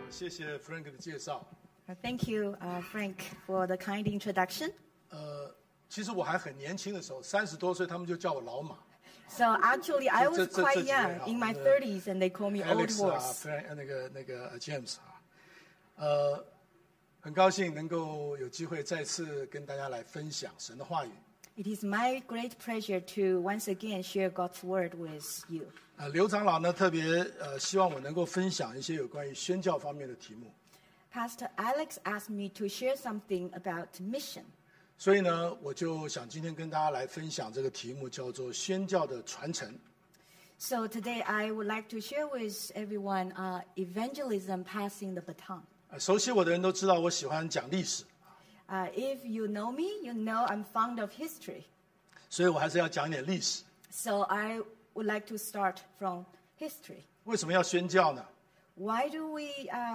谢谢 Frank 的介绍。 Thank you, Frank, for the kind introduction. 其实我还很年轻的时候，30多岁，他们就叫我老马。 So actually, I was 这 quite 几位 young, in my 30s, and they call me old Alex 啊 horse. Frank 那个 James 啊，很高兴能够有机会再次跟大家来分享神的话语。 It is my great pleasure to once again share God's word with you. 刘长老呢特别希望我能够分享一些有关于宣教方面的题目。 Pastor Alex asked me to share something about mission. 所以呢，我就想今天跟大家来分享这个题目，叫做宣教的传承。 So today I would like to share with everyone evangelism passing the baton. 熟悉我的人都知道，我喜欢讲历史。 If you know me, you know I'm fond of history. 所以我还是要讲一点历史。 So I would like to start from history. 为什么要宣教呢？ Why do we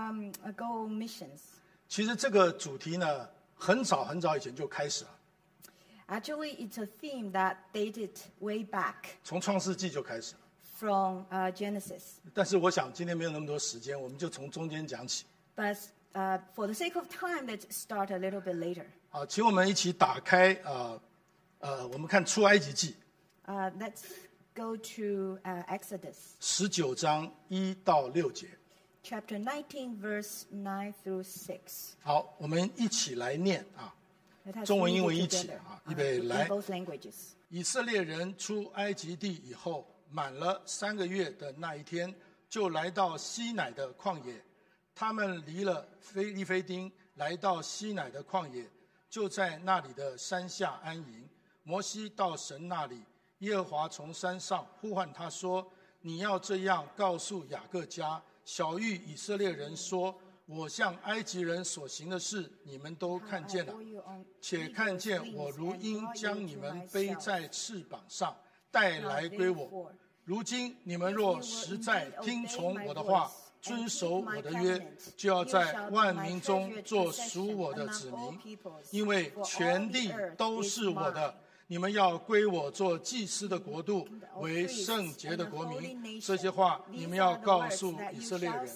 go on missions? 其实这个主题呢，很早很早以前就开始了， Actually, it's a theme that dated way back 从创世纪就开始了。 from Genesis. 但是我想今天没有那么多时间，我们就从中间讲起。 But for the sake of time, let's start a little bit later. 好，请我们一起打开我们看出埃及记 Let's go to Exodus 19章1到6节。 chapter 19, verse 9 through 6. 好，我们一起来念啊， Let us 中文 read 英文 it 一起 together, 啊，预备来。 in both languages. 以色列人出埃及地以后，满了3个月的那一天，就来到西乃的旷野。他们离了利非丁，来到西乃的旷野，就在那里的山下安营。摩西到神那里，耶和华从山上呼唤他说：“你要这样告诉雅各家，小谕以色列人说：我向埃及人所行的事，你们都看见了，且看见我如鹰将你们背在翅膀上，带来归我。如今你们若实在听从我的话，遵守我的约，就要在万民中做属我的子民，因为全地都是我的。你们要归我做祭司的国度，为圣洁的国民。这些话你们要告诉以色列人。”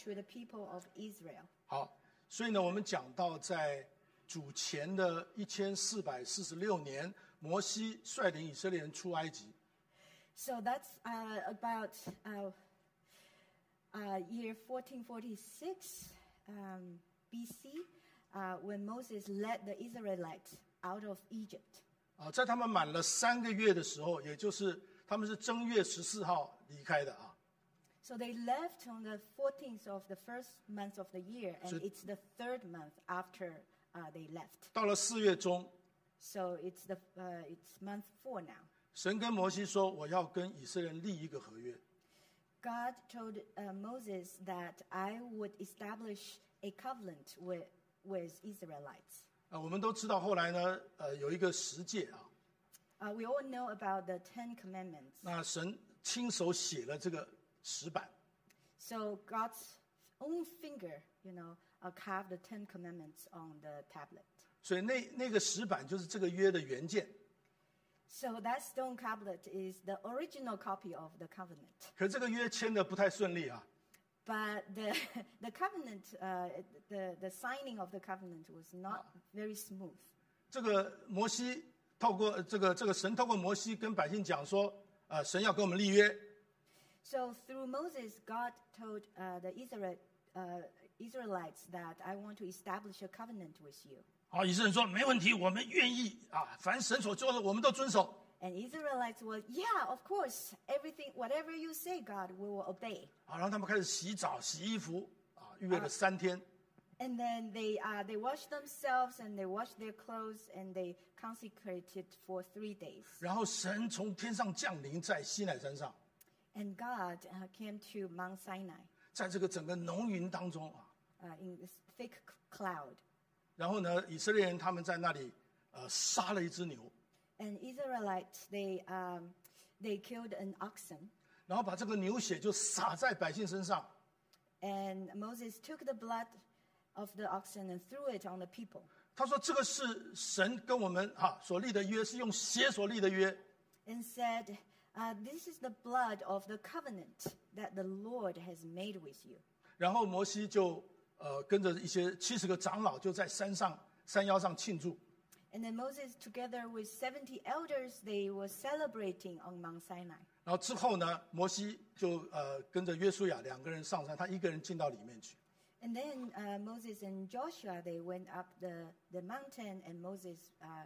好，所以呢，我们讲到在主前的1446年，摩西率领以色列人出埃及。 So that's about year 1446 BC, when Moses led the Israelites out of Egypt. 在他们满了3个月的时候，也就是他们是正月14号离开的啊。 So they left on the 14th of the first month of the year, and it's the third month after they left. 到了4月中， So it's month 4 now. 神跟摩西说：“我要跟以色列人立一个合约。” God told Moses that I would establish a covenant with Israelites. 我们都知道后来呢，有一个十诫啊。 We all know about the 10 Commandments. 那神亲手写了这个石板。 So God's own finger, carved the 10 Commandments on the tablet. 所以那个石板就是这个约的原件。 So that stone tablet is the original copy of the covenant. 可这个约签的不太顺利啊。 But the covenant, the signing of the covenant was not very smooth. 这个摩西透过这个神透过摩西跟百姓讲说，神要跟我们立约。 So through Moses, God told the Israelites that I want to establish a covenant with you. 好，以色列人说没问题，我们愿意啊，凡神所做的我们都遵守。 And Israelites were, yeah, of course, whatever you say, God, we will obey. 好，然后他们开始洗澡、洗衣服啊，预备了3天。 And then they washed themselves and they washed their clothes and they consecrated for 3 days. 然后神从天上降临在西乃山上， And God came to Mount Sinai 在这个整个浓云当中啊， in this thick cloud. 然后呢，以色列人他们在那里杀了一只牛， And Israelites, they killed an oxen. 然后把这个牛血就洒在百姓身上。 And Moses took the blood of the oxen and threw it on the people. 他说：“这个是神跟我们所立的约，是用血所立的约。” And said, this is the blood of the covenant that the Lord has made with you. 然后摩西就跟着一些70个长老就在山腰上庆祝。 And then Moses, together with 70 elders, they were celebrating on Mount Sinai. 然后之后呢，摩西就跟着约书亚2个人上山，他一个人进到里面去。 And then Moses and Joshua, they went up the mountain, and Moses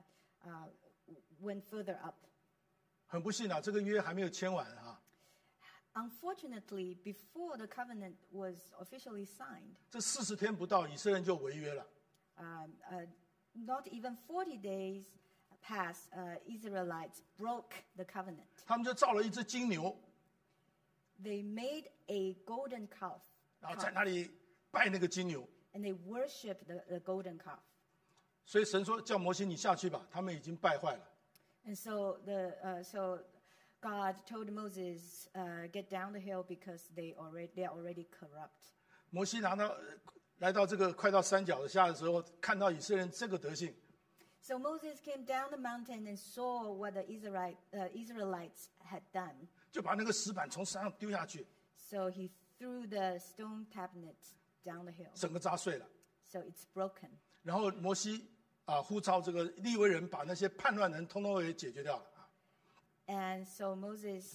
went further up. 很不幸啊，这个约还没有签完啊。 Unfortunately, before the covenant was officially signed, 这40天不到，以色列人就违约了。 not even 40 days passed, Israelites broke the covenant. 他们就造了一只金牛， They made a golden calf, 然后在那里拜那个金牛。 and they worshipped the golden calf. 所以神说叫摩西你下去吧，他们已经败坏了。 And so God told Moses, get down the hill because they are already corrupt. 摩西来到这个快到山脚下的时候，看到以色列人这个德性， So Moses came down the mountain and saw what the Israelites had done. 就把那个石板从山上丢下去， So he threw the stone tablets down the hill. 整个砸碎了。 So it's broken. 然后摩西呼召这个利未人把那些叛乱人通通给解决掉了。 And so Moses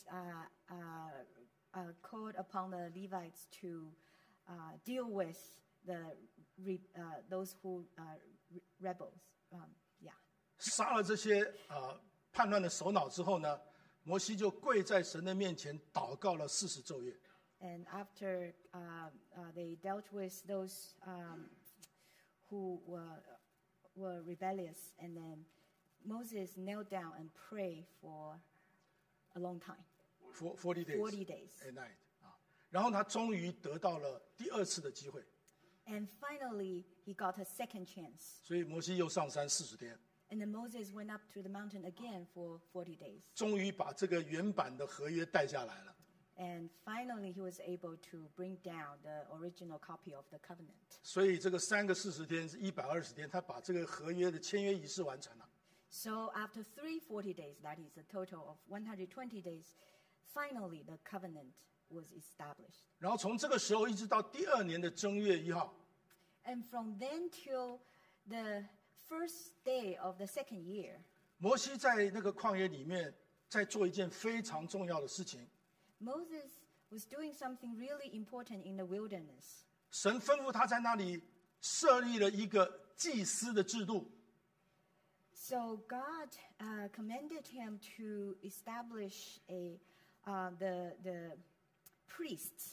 called upon the Levites to deal with those who rebels. Yeah. 杀了这些叛乱的首脑之后呢，摩西就跪在神的面前祷告了40昼夜。 And after they dealt with those who were rebellious, and then Moses knelt down and prayed for a long time. 40 days. 40 days. A night 然后他终于得到了第2次的机会， And finally, he got a second chance. 所以摩西又上山40天， And then Moses went up to the mountain again for 40 days. 终于把这个原版的合约带下来了。 And finally, he was able to bring down the original copy of the covenant. 所以这个3个40天是120天，他把这个合约的签约仪式完成了。 So after 40 days, that is a total of 120 days, finally the covenant was established. 然后从这个时候一直到第2年的正月1号， And from then till the first day of the second year, 摩西在那个旷野里面在做一件非常重要的事情。 Moses was doing something really important in the wilderness. 神吩咐他在那里设立了一个祭司的制度。 So God commanded him to establish the priests,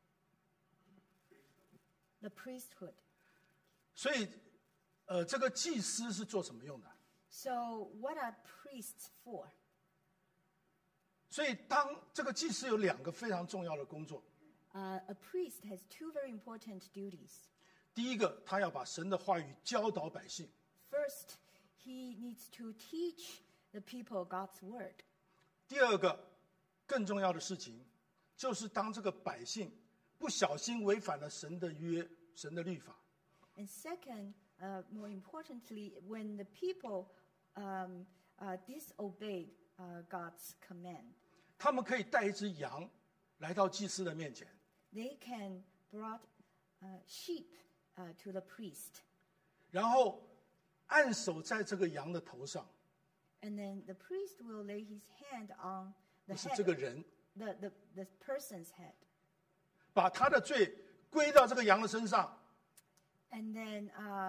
the priesthood. 所以，这个祭司是做什么用的？ So what are priests for? 所以，当这个祭司有2个非常重要的工作。 A priest has 2 very important duties. 第一个，他要把神的话语教导百姓； First, he needs to teach the people God's word. 第二个，更重要的事情，就是当这个百姓不小心违反了神的约、神的律法， And second, more importantly, when the people disobeyed God's command, 他们可以带一只羊来到祭司的面前， they can brought sheep to the priest. 然后按手在这个羊的头上， And then the priest will lay his hand on 不 the 是 head, 这个人， the person's head. 把他的罪归到这个羊的身上， And then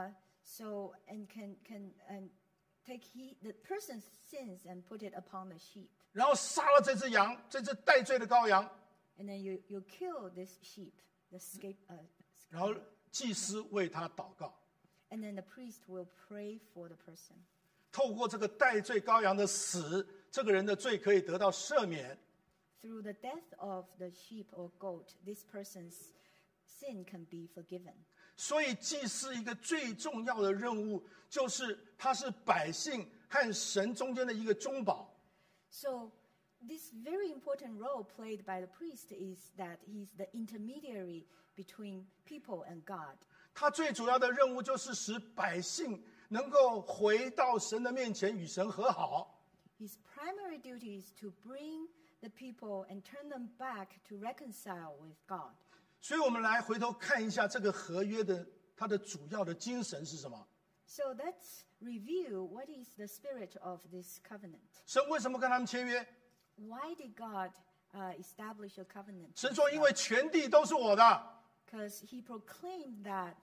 can take the person's sins and put it upon the sheep. 然后杀了这只羊，这只带罪的羔羊， And then you kill this sheep, the scape. 然后祭司为他祷告。 And then the priest will pray for the person. 透过这个带罪羔羊的死，这个人的罪可以得到赦免。 Through the death of the sheep or goat, this person's sin can be forgiven. 所以祭司一个最重要的任务，就是他是百姓和神中间的一个中保。 So this very important role played by the priest is that he's the intermediary between people and God. 他最主要的任务就是使百姓能够回到神的面前与神和好。 His primary duty is to bring the people and turn them back to reconcile with God. 所以我们来回头看一下这个合约的它的主要的精神是什么？ So let's review what is the spirit of this covenant. 神为什么跟他们签约？ Why did God establish a covenant? 神说：“因为全地都是我的。” Because he proclaimed that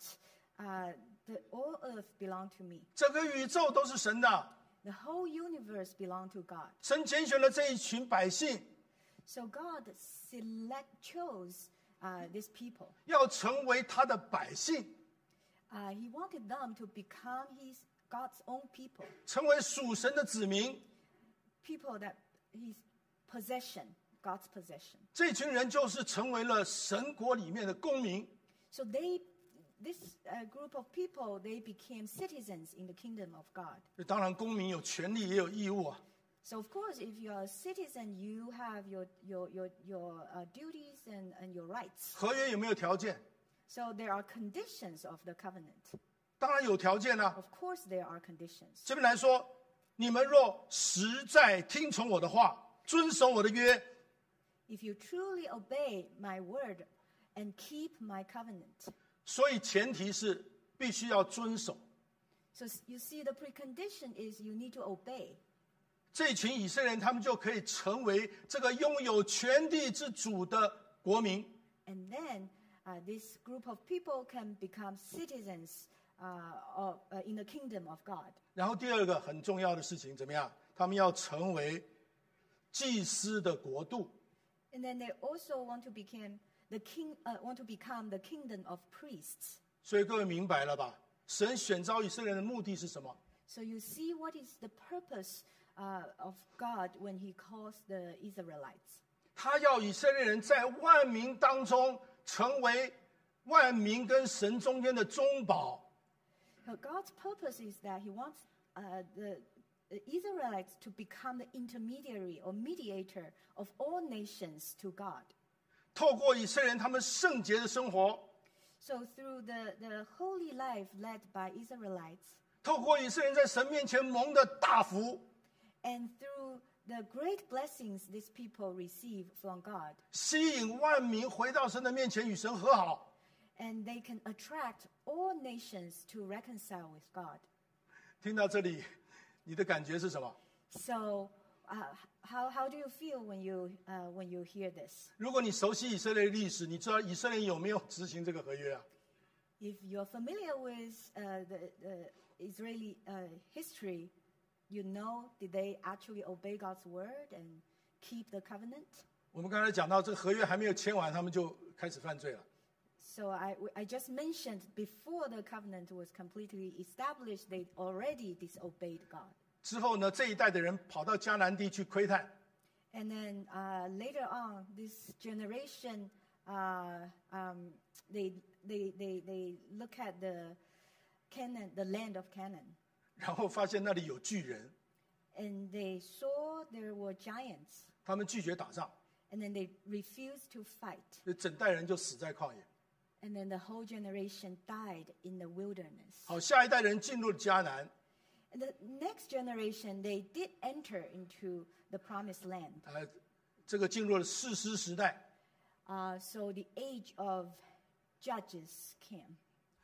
all earth belonged to me. 整个宇宙都是神的。 The whole universe belonged to God. 神拣选了这一群百姓， So God chose these people. 要成为他的百姓， He wanted them to become God's own people, 成为属神的子民。 people that his possession, God's possession. 这群人就是成为了神国里面的公民。 So this group of people, they became citizens in the kingdom of God. 当然，公民有权利也有义务啊。 So of course, if you are a citizen, you have your duties and your rights. 合约有没有条件？ So there are conditions of the covenant. 当然有条件啊。 Of course, there are conditions. 这边来说，你们若实在听从我的话，遵守我的约， If you truly obey my word and keep my covenant. 所以前提是必须要遵守。 So you see, the precondition is you need to obey. 这群以色列人，他们就可以成为这个拥有全地之主的国民。 And then this group of people can become citizens in the kingdom of God. 然后第二个很重要的事情怎么样？他们要成为祭司的国度。 And then they also want to become the kingdom of priests. 所以各位明白了吧？神选召以色列人的目的是什么？ So you see what is the purpose of God when he calls the Israelites. 他要以色列人在万民当中成为万民跟神中间的中保。 So God's purpose is that he wants the Israelites to become the intermediary or mediator of all nations to God. 透过以色列人他们圣洁的生活， So through the holy life led by Israelites, 透过以色列人在神面前蒙的大福， and through the great blessings these people receive from God, 吸引万民回到神的面前与神和好。 and they can attract all nations to reconcile with God. 听到这里，你的感觉是什么？ So how do you feel when you hear this? 如果你熟悉以色列的历史，你知道以色列有没有执行这个合约啊？ If you're familiar with the Israeli history, you know, did they actually obey God's word and keep the covenant? 我们刚才讲到这个合约还没有签完，他们就开始犯罪了。 So I just mentioned before the covenant was completely established, they already disobeyed God. 之后呢，这一代的人跑到迦南地去窥探， And then later on, this generation, they look at the land of Canaan, 然后发现那里有巨人， and they saw there were giants, 他们拒绝打仗， and then they refused to fight. 所以整代人就死在旷野。 And then the whole generation died in the wilderness. 好，下一代人进入了迦南， And the next generation, they did enter into the promised land. 这个进入了士师时代。 So the age of Judges came.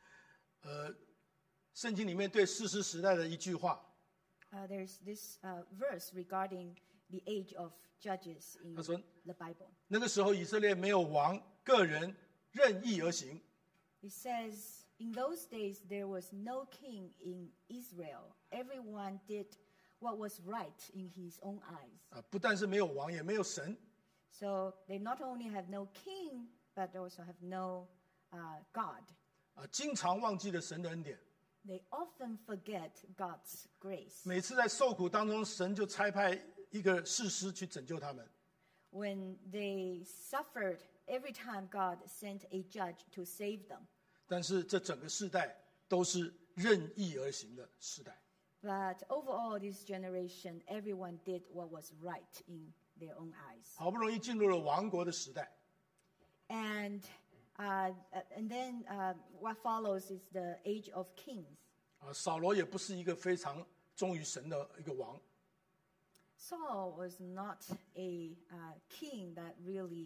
圣经里面对士师时代的一句话， There's this verse regarding the age of Judges in 他说 the Bible. 那个时候以色列没有王，个人任意而行。 It says, in those days there was no king in Israel. Everyone did what was right in his own eyes. 不但是没有王，也没有神。 So they not only have no king, but also have no God. 经常忘记了神的恩典。 They often forget God's grace. 每次在受苦当中，神就差派一个士师去拯救他们。 When they suffered, every time God sent a judge to save them. 但是这整个世代都是任意而行的世代。 But overall, this generation, everyone did what was right in their own eyes. 好不容易进入了王国的时代， And then what follows is the age of kings. 扫罗也不是一个非常忠于神的一个王。 Saul was not a king that really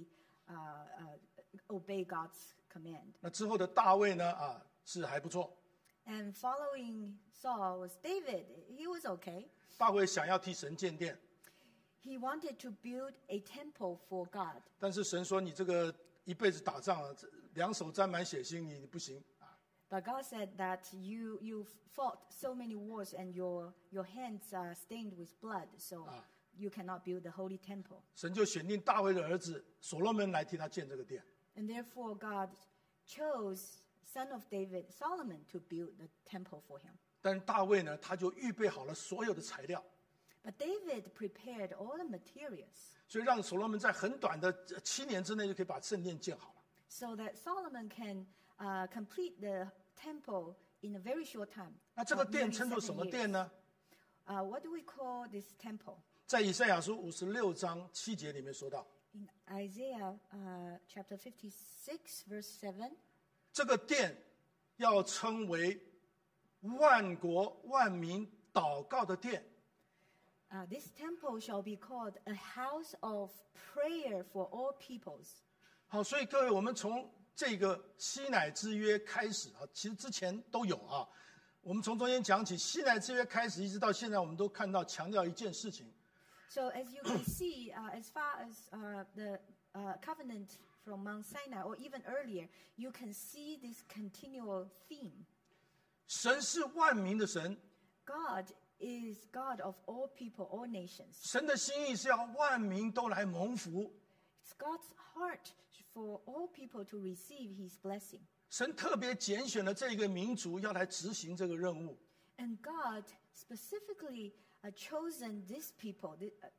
obey God's command. 那之后的大卫呢，是还不错。 And following Saul was David. He was okay. 大卫想要替神建殿， He wanted to build a temple for God. 但是神说你这个一辈子打仗啊，两手沾满血腥，你不行。 But God said that you fought so many wars and your hands are stained with blood, so you cannot build the holy temple. 神就选定大卫的儿子所罗门来替他建这个殿。 And therefore God chose son of David, Solomon, to build the temple for him. 但是大卫呢，他就预备好了所有的材料， But David prepared all the materials 所以让所罗门在很短的7年之内就可以把圣殿建好了。 so that Solomon can complete the temple in a very short time. 那这个 of 殿 nearly 称作 7 什么 years. 殿呢？ What do we call this temple? 在以赛亚书56章7节里面说到， In Isaiah chapter 56, verse 7, 这个殿要称为万国万民祷告的殿。 this temple shall be called a house of prayer for all peoples. 好，所以各位，我们从这个西乃之约开始啊，其实之前都有啊。我们从中间讲起，西乃之约开始一直到现在，我们都看到强调一件事情， So as you can see, as far as the covenant from Mount Sinai, or even earlier, you can see this continual theme. 神是万民的神， God is God of all people, all nations. 神的心意是要万民都来蒙福。 It's God's heart for all people to receive His blessing. 神特别拣选了这个民族，要来执行这个任务。 And God specifically chosen these people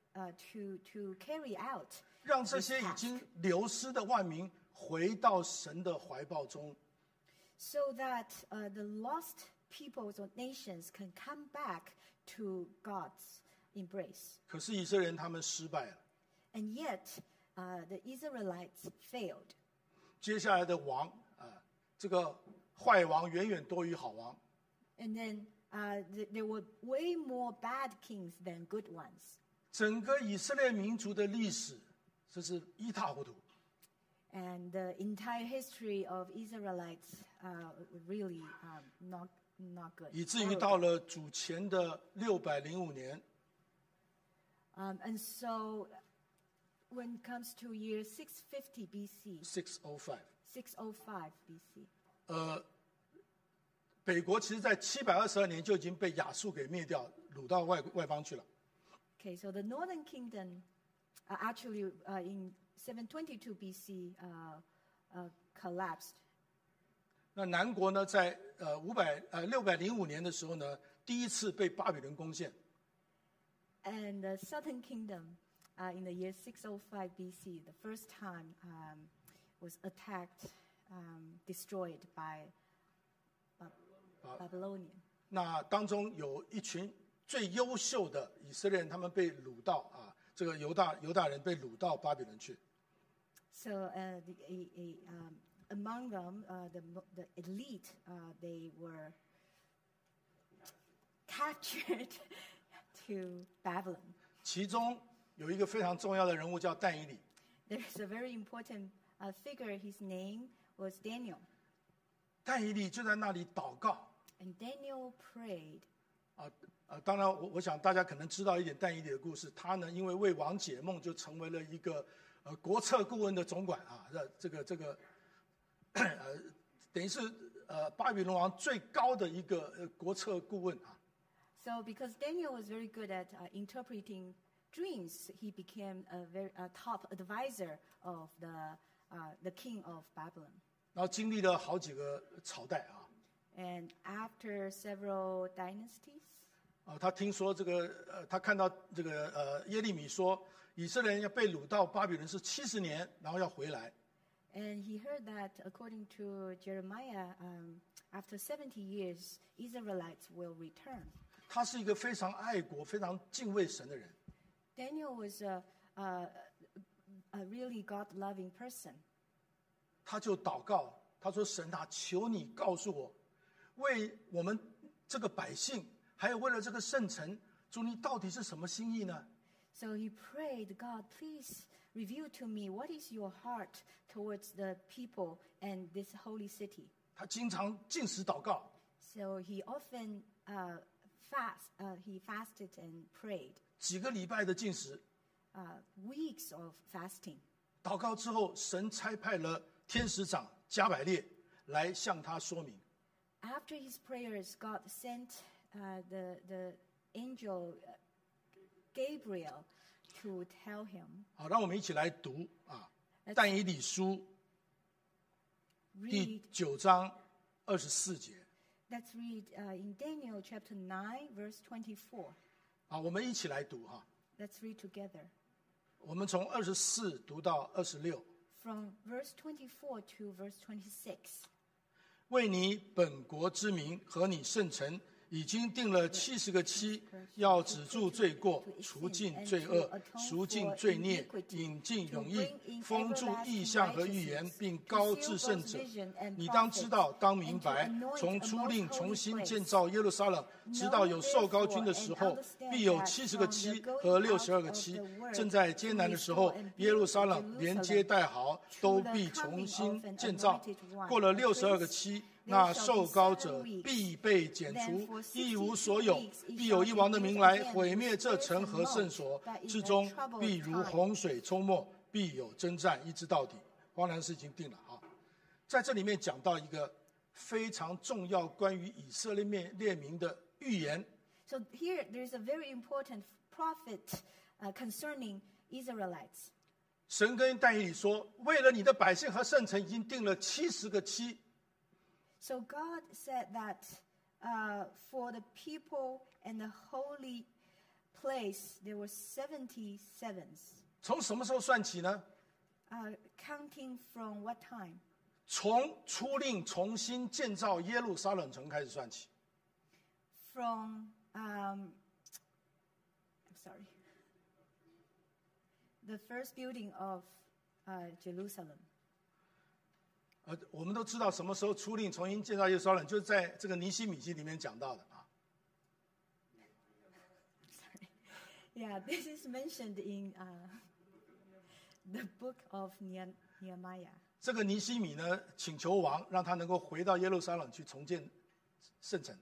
to carry out 让这些已经流失的万民回到神的怀抱中。 so that the lost peoples or nations can come back to God's embrace. 可是以色列人他们失败了， And yet, the Israelites failed. 接下来的王这个坏王远远多于好王。 And then there were way more bad kings than good ones. 整个以色列民族的历史，这是一塌糊涂。 And the entire history of Israelites really not good. 以至于到了主前的605年， And so, when it comes to year 650 BC, 605， 605 BC, 北国其实在722年就已经被亚述给灭掉，掳到外邦去了。 okay, so the northern kingdom actually in 722 BC collapsed. 那南国呢，在605年的时候呢，第一次被巴比伦攻陷。 And the southern kingdom in the year 605 BC, the first time was attacked, destroyed by Babylonian. 那当中有一群最优秀的以色列人，他们被掳到这个犹大人被掳到巴比伦去。 So among them, the elite, they were captured to Babylon. 其中有一个非常重要的人物叫但以理。 There's a very important figure. His name was Daniel. 但以理就在那里祷告。 And Daniel prayed. 当然我想大家可能知道一点但以理的故事。他呢，因为为王解梦，就成为了一个国策顾问的总管啊。这个等于是巴比伦王最高的一个国策顾问啊。 So because Daniel was very good at interpreting dreams, he became a top advisor of the king of Babylon. 然后经历了好几个朝代啊。 And after several dynasties, 他听说他看到这个耶利米说，以色列人要被掳到巴比伦是70年，然后要回来。 and he heard that according to Jeremiah, after 70 years, Israelites will return. 他是一个非常爱国、非常敬畏神的人。 Daniel was a really God-loving person. 他就祷告，他说：“神啊，求你告诉我，为我们这个百姓，还有为了这个圣城，主你到底是什么心意呢？” So he prayed, God, please reveal to me what is your heart towards the people and this holy city. 他经常禁食祷告， So he often he fasted and prayed, 几个礼拜的禁食。 weeks of fasting. 祷告之后，神差派了天使长加百列来向他说明。 After his prayers, God sent the angel Gabriel to tell him. 好，让我们一起来读啊，《但以理书》第 Read. 9章24节。 Let's read in Daniel chapter 9, verse 24. 啊，我们一起来读哈。 Let's read together. 我们从24读到26。 From verse 24 to verse 26. 为你本国之名和你圣城，已经定了70个期，要止住罪过，除尽罪恶，赎尽罪孽，引进永义，封住异象和预言，并高至圣者。你当知道，当明白，从初令重新建造耶路撒冷，直到有受膏君的时候，必有70个期和62个期。正在艰难的时候，耶路撒冷连接带壕都必重新建造。过了62个期，那受膏者必被剪除，一无所有，必有一王的名来毁灭这城和圣所，至终必如洪水冲没，必有征战，一直到底。荒凉事已经定了啊！在这里面讲到一个非常重要关于以色列民的预言。 So here there is a very important prophet concerning Israelites. 神跟但以理说，为了你的百姓和圣城，已经定了70个期。 So God said that for the people and the holy place, there were 70 sevens. 从什么时候算起呢？ Counting from what time? 从初令重新建造耶路撒冷城开始算起。 From, I'm sorry, the first building of Jerusalem. 我们都知道什么时候初令重新建造耶路撒冷，就是在这个尼希米记里面讲到的啊。 Sorry. Yeah, this is mentioned in the book of Nehemiah. 这个尼希米呢，请求王让他能够回到耶路撒冷去重建圣城。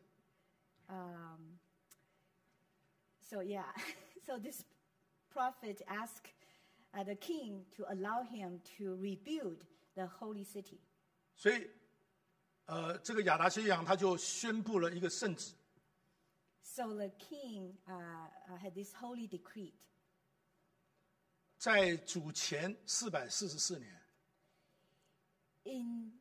So yeah, so this prophet asked the king to allow him to rebuild the holy city. 所以，这个亚达薛阳他就宣布了一个圣旨， So the king had this holy decree. 在主前444年， In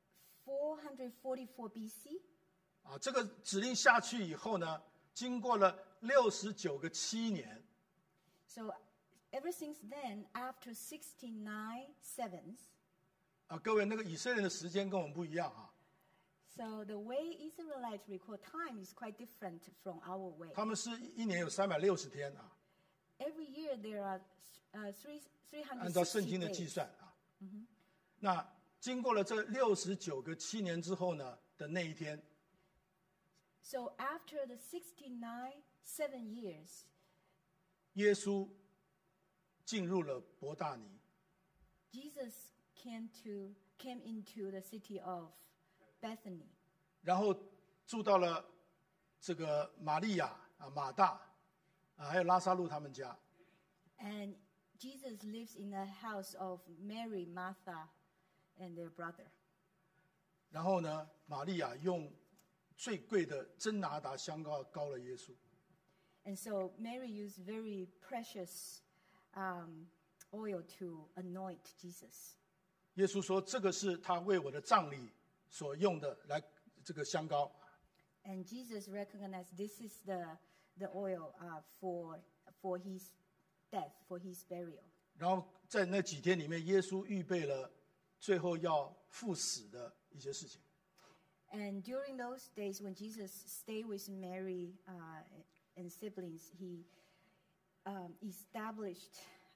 444 BC, 啊，这个指令下去以后呢，经过了69个7年， so ever since then, after 69 sevens, 啊，各位那个以色列人的时间跟我们不一样啊， so the way Israelites record time is quite different from our way. 他们是一年有360天啊， Every year there are 按照圣经 360 的计 days. 算啊。那经过了这69个7年之后呢的那一天， So after the 69 7 years, 耶稣进入了伯大尼， Jesus came into the city of Bethany. 然后住到了这个玛利亚啊、马大啊，还有拉撒路他们家。 And Jesus lives in the house of Mary, Martha, and their brother. 然后呢，玛利亚用最贵的真拿达香膏膏了耶稣。 And so Mary used very precious oil to anoint Jesus. 耶稣说：“这个是他为我的葬礼所用的，来这个香膏。” And Jesus recognized this is the oil for his death, for his burial. 然后在那几天里面，耶稣预备了最后要赴死的一些事情。 And during those days when Jesus stayed with Mary and siblings, he established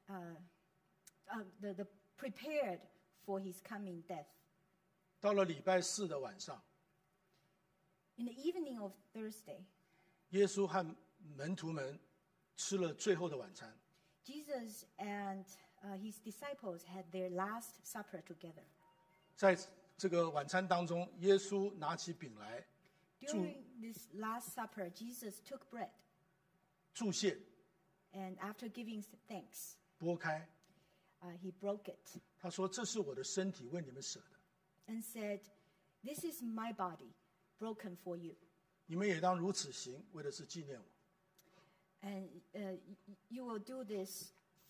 the prepared for his coming death. 到了礼拜4的晚上， In the evening of Thursday, 耶稣和门徒们吃了最后的晚餐。 Jesus and his disciples had their Last Supper together. 在这个晚餐当中，耶稣拿起饼来 During this Last Supper, Jesus took bread, 祝谢， and after giving thanks, 拨开， he broke it 他说：“这是我的身体，为你们舍的， and said, "This is my body, broken for you. 你们也当如此行，为的是纪念我。” And you will do this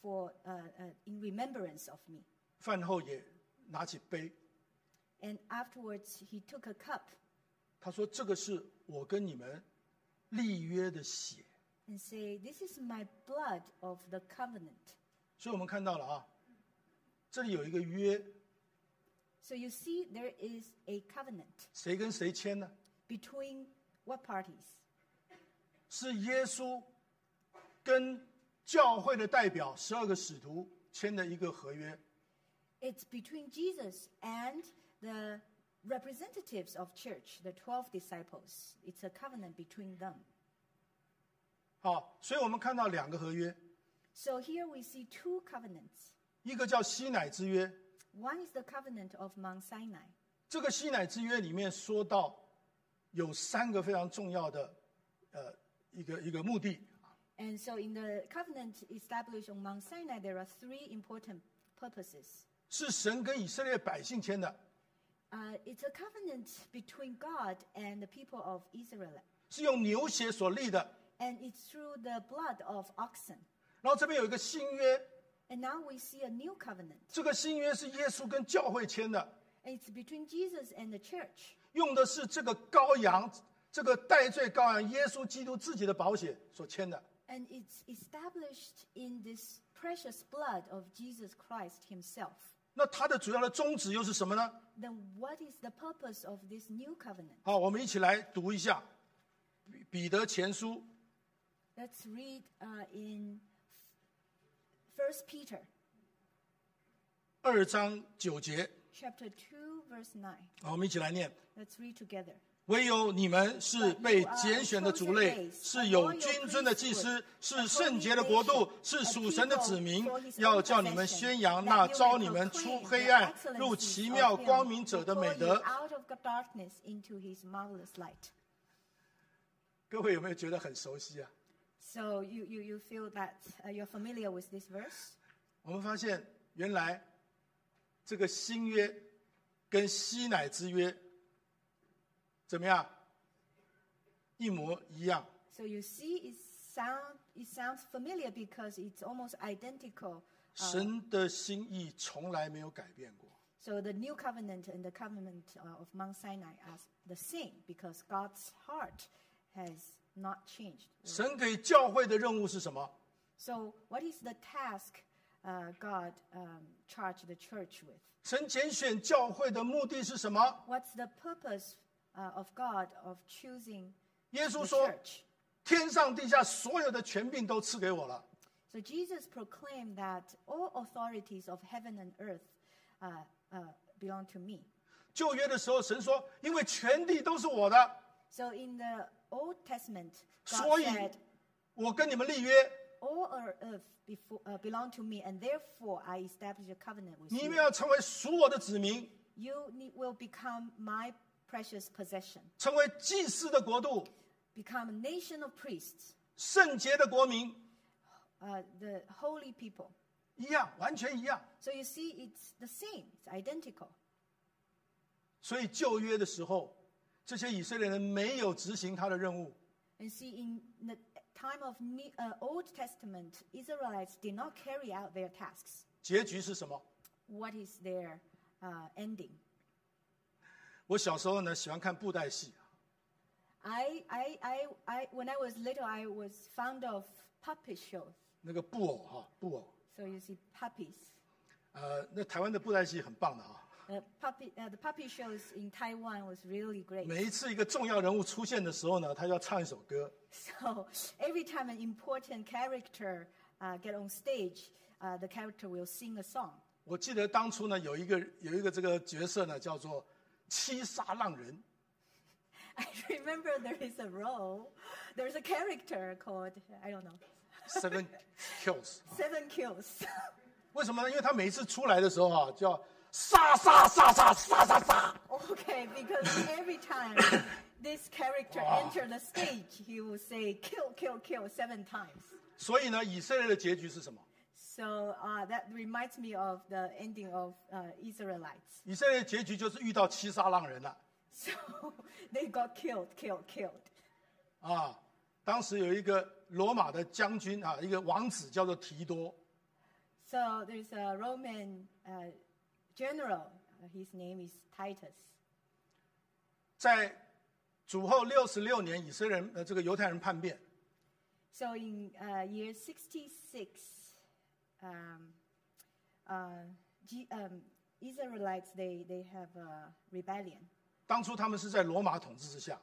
in remembrance of me." 饭后也拿起杯， And afterwards, he took a cup 他说：“这个是我跟你们立约的血。 and say, "This is my blood of the covenant." ” 所以我们看到了啊，这里有一个约， So you see, there is a covenant 谁跟谁签呢？ between what parties? 是耶稣跟教会的代表12个使徒签的一个合约。 It's between Jesus and the representatives of church, the 12 disciples. It's a covenant between them. 好，所以我们看到2个合约， So here we see two covenants. 一个叫西乃之约， One is the covenant of Mount Sinai. 这个西乃之约里面说到有3个非常重要的一个目的， And so in the covenant established on Mount Sinai, there are three important purposes. 是神跟以色列百姓签的， It's a covenant between God and the people of Israel. 是用牛血所立的。 And it's through the blood of oxen. 然后这边有一个新约， And now we see a new covenant. 这个新约是耶稣跟教会签的， And it's between Jesus and the church. 用的是这个羔羊，这个代罪羔羊耶稣基督自己的宝血所签的。 And it's established in this precious blood of Jesus Christ himself. 那它的主要的宗旨又是什么呢？ Then what is the purpose of this new covenant? 好，我们一起来读一下彼得前书 Let's read in 1 Peter 2章9节。 chapter 2, verse 9. 好，我们一起来念。 Let's read together. 唯有你们是被拣选的族类，是有君尊的祭司，是圣洁的国度，是属神的子民，要叫你们宣扬那召你们出黑暗入奇妙光明者的美德。 Out of the darkness into his marvelous light. 各位有没有觉得很熟悉啊？ So you feel that you're familiar with this verse? 我们发现原来这个新约跟西乃之约怎么样？一模一样。 So you see, it sounds familiar because it's almost identical. 神的心意从来没有改变过。 So the new covenant and the covenant of Mount Sinai are the same because God's heart has not changed. 神给教会的任务是什么？ So what is the task God charged the church with? 神拣选教会的目的是什么？ What's the purpose of God of choosing 耶 the 稣说 church?：“ 天上地下所有的权柄都赐给我了。 So Jesus proclaimed that all authorities of heaven and earth belong to me. ” 旧约的时候，神说：“因为全地都是我的， So in the Old Testament, 所 God 以 said, 我跟你们立约， all earth belong to me, and therefore I establish a covenant with 你们 you. 要成为属我的子民， You will become my precious possession, 成为祭司的国度， become a nation of priests, 圣洁的国民， the holy people. 一样，完全一样。 So you see, it's the same, it's identical. 所以旧约的时候，这些以色列人没有执行他的任务， And see, in the time of Old Testament, Israelites did not carry out their tasks. 结局是什么？ What is their ending? 我小时候呢，喜欢看布袋戏。 When I was little, I was fond of puppet shows. 那个布偶哈，布偶， So you see puppies. 那台湾的布袋戏很棒的哈。 The puppy shows in Taiwan was really great. 每一次一个重要人物出现的时候呢，他要唱一首歌。 So every time an important character get on stage, the character will sing a song. 我记得当初呢，有一个这个角色呢，叫做七杀浪人。 I remember there is a role, there's a character called, I don't know. 7 kills。 7 kills. 为什么呢？因为他每一次出来的时候啊，叫杀杀杀杀杀杀杀。 Okay, because every time this character entered the stage, he will say kill, kill, kill 7 times. 所以呢，以色列的结局是什么？ So that reminds me of the ending of Israelites. 以色列的结局就是遇到七杀浪人了。 So they got killed. 啊，当时有一个罗马的将军啊，一个王子叫做提多。 So there's a Roman general. His name is Titus. 在主后66年，以色列人这个犹太人叛变， So in year 66, Israelites they have a rebellion. 当初他们是在罗马统治之下，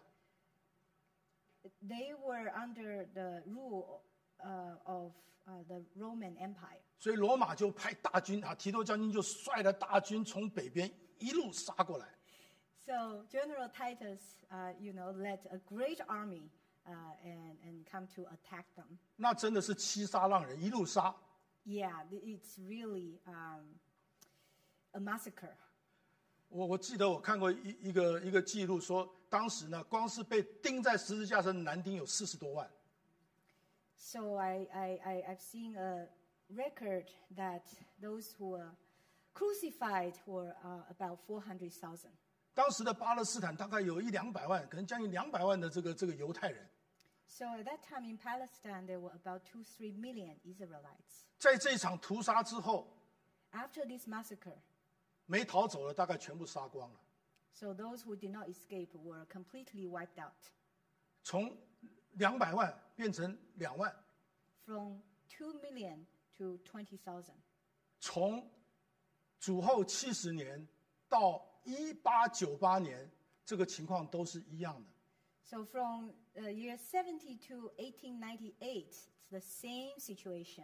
They were under the rule of the Roman Empire. 所以罗马就派大军啊，提多将军就率了大军从北边一路杀过来。 So General Titus, led a great army and come to attack them. 那真的是七杀浪人，一路杀。 Yeah, it's really a massacre. 我记得我看过一个记录说，当时呢，光是被钉在十字架上的男丁有40多万。 So I've seen a record that those who were crucified were about 400,000. 当时的巴勒斯坦大概有100-200万，可能将近200万的这个犹太人。 So at that time in Palestine, there were about 2-3 million Israelites. 在这场屠杀之后， After this massacre, 没逃走的大概全部杀光了， so those who did not escape were completely wiped out. 从200万变成2万， From 2 million to 20,000. 从主后70年到1898年，这个情况都是一样的。 So from year 70 to 1898, it's the same situation.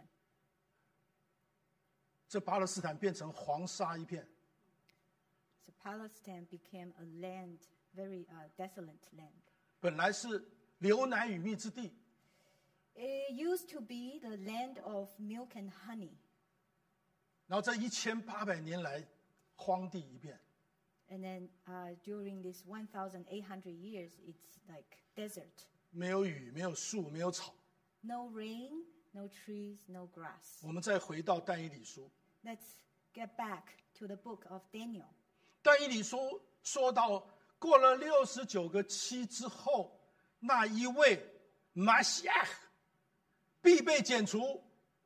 这巴勒斯坦变成黄沙一片， So Palestine became a land, very desolate land. 本来是流奶与蜜之地， It used to be the land of milk and honey. 然后这1800年来，荒地一片。 And then during this 1,800 years, it's like desert. 没有雨，没有树，没有草。 No rain, no trees, no grass. 我们再回到但以理书， Let's get back to the book of Daniel. 但以理书说到，过了69个期之后，那一位马西亚必被剪除，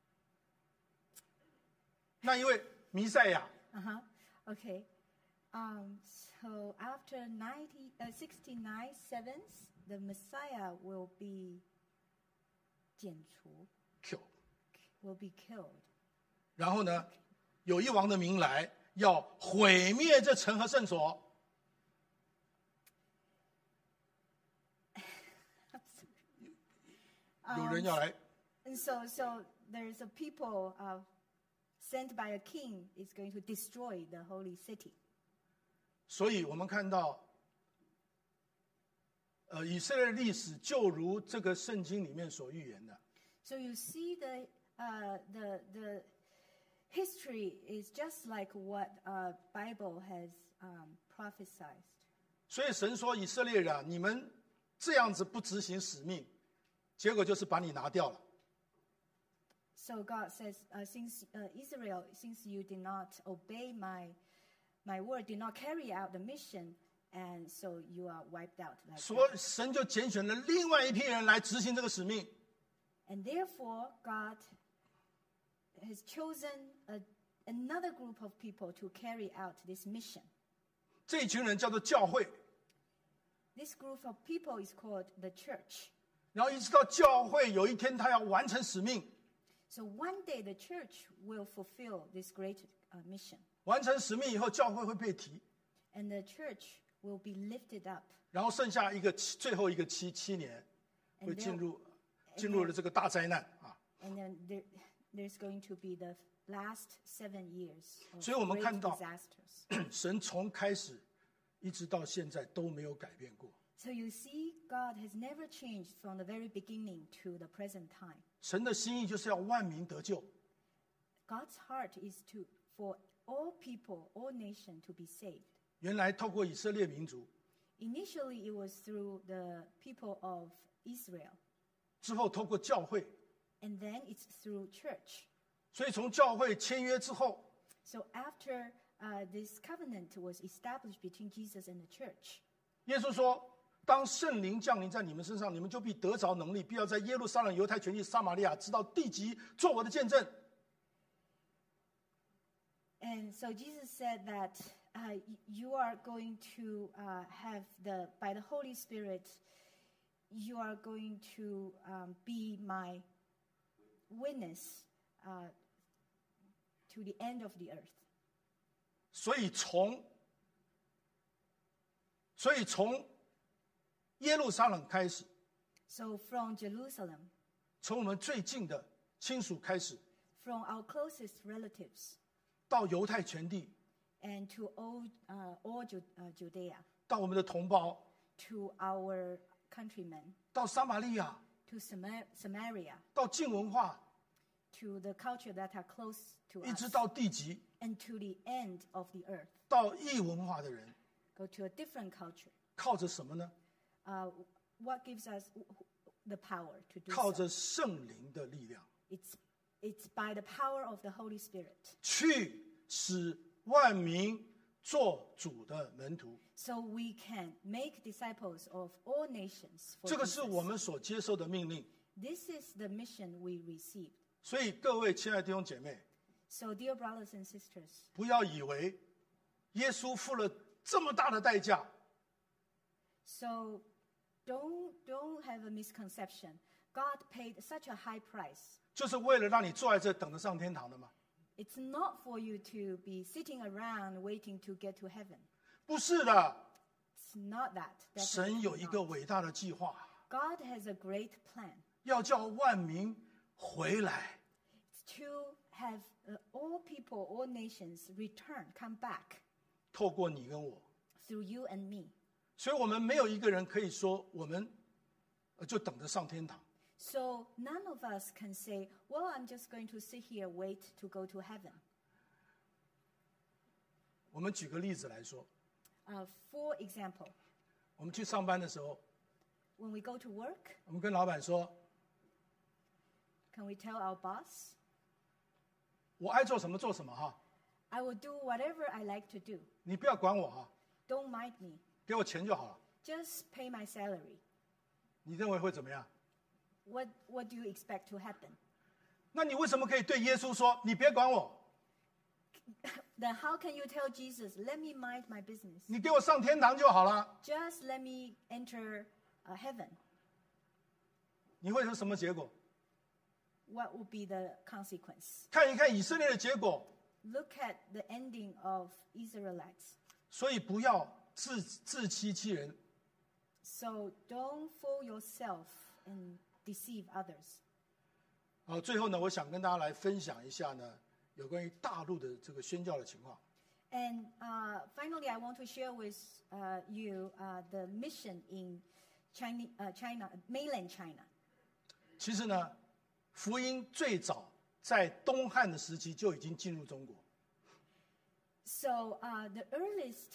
那一位弥赛亚。 Okay. So after 69 sevens, the Messiah will be 剪除 Q， will be killed. 然后呢，有一王的名来，要毁灭这城和圣所。有人要来， And so there's a people sent by a king is going to destroy the holy city. 所以我们看到，以色列历史就如这个圣经里面所预言的。 So you see the history is just like what Bible has prophesied. 所以神说以色列人啊，你们这样子不执行使命，结果就是把你拿掉了。 So God says, since Israel, since you did not obey my word, did not carry out the mission, and so you are wiped out. Like 所 that. 以神就拣选了另外一批人来执行这个使命。 And therefore, God has chosen another group of people to carry out this mission. 这一群人叫做教会， This group of people is called the church. 然后一直到教会有一天他要完成使命， So one day the church will fulfill this great mission. 完成使命以后，教会会被提， And the church will be lifted up. 然后剩下最后一个7年， And 会 there- 进入了这个大灾难啊。 And then there's going to be the last 7 years of 所以我们 great 看到 disasters. 神从开始一直到现在都没有改变过。 So you see, God has never changed from the very beginning to the present time. 神的心意就是要万民得救。 God's heart is for all people, all nations to be saved. 原来透过以色列民族， Initially, it was through the people of Israel, 之后透过教会， and then it's through church. 所以从教会签约之后， So after this covenant was established between Jesus and the church, 耶稣说：“当圣灵降临在你们身上，你们就必得着能力，必要在耶路撒冷、犹太全地、撒玛利亚，直到地极，做我的见证。” and so Jesus said that you are going to have by the Holy Spirit, you are going to be my witness to the end of the earth. 所以从耶路撒冷开始， So from Jerusalem, 从我们最近的亲属开始， from our closest relatives, 到犹太全地， and to all Judea, 到我们的同胞， to our countrymen, 到撒玛利亚， to Samaria, 到近文化， to the culture that are close to 一直 us, 到地极， and to the end of the earth. 到异文化的人， Go to a different culture. 靠着什么呢？ What gives us the power to do 靠 so? 着圣灵的力量， It's by the power of the Holy Spirit. 去使万民做主的门徒。 So we can make disciples of all nations. For 这个是 Jesus. 我们所接受的命令。 This is the mission we received. 所以各位亲爱的弟兄姐妹， So dear brothers and sisters, 不要以为耶稣付了这么大的代价， so don't have a misconception. God paid such a high price. 就是为了让你坐在这等着上天堂的吗？ It's not for you to be sitting around waiting to get to heaven. 不是的， It's not that. 神 Definitely 有一个 not. 伟大的计划， God has a great plan. 要叫万民回来。 It's to have all people, all nations return, come back 透过你跟我， through you and me. 所以我们没有一个人可以说我们就等着上天堂。 So none of us can say, well, I'm just going to sit here, wait to go to heaven. 我们举个例子来说， For example, 我们去上班的时候， when we go to work, 我们跟老板说， can we tell our boss, 我爱做什么做什么哈， I will do whatever I like to do. 你不要管我哈， Don't mind me. 给我钱就好了。 Just pay my salary. 你认为会怎么样？ What do you expect to happen? 那你为什么可以对耶稣说，你别管我， Then how can you tell Jesus, let me mind my business? 你给我上天堂就好了？ Just let me enter heaven. 你会有什么结果？ What would be the consequence? 看一看以色列的结果。 Look at the ending of Israelites. 所以不要自欺欺人。 So don't fool yourself and deceive others. 最后呢，我想跟大家来分享一下呢，有关于大陆的这个宣教的情况。 And finally, I want to share with you the mission in China, mainland China. 其实呢，福音最早在东汉的时期就已经进入中国。 So the earliest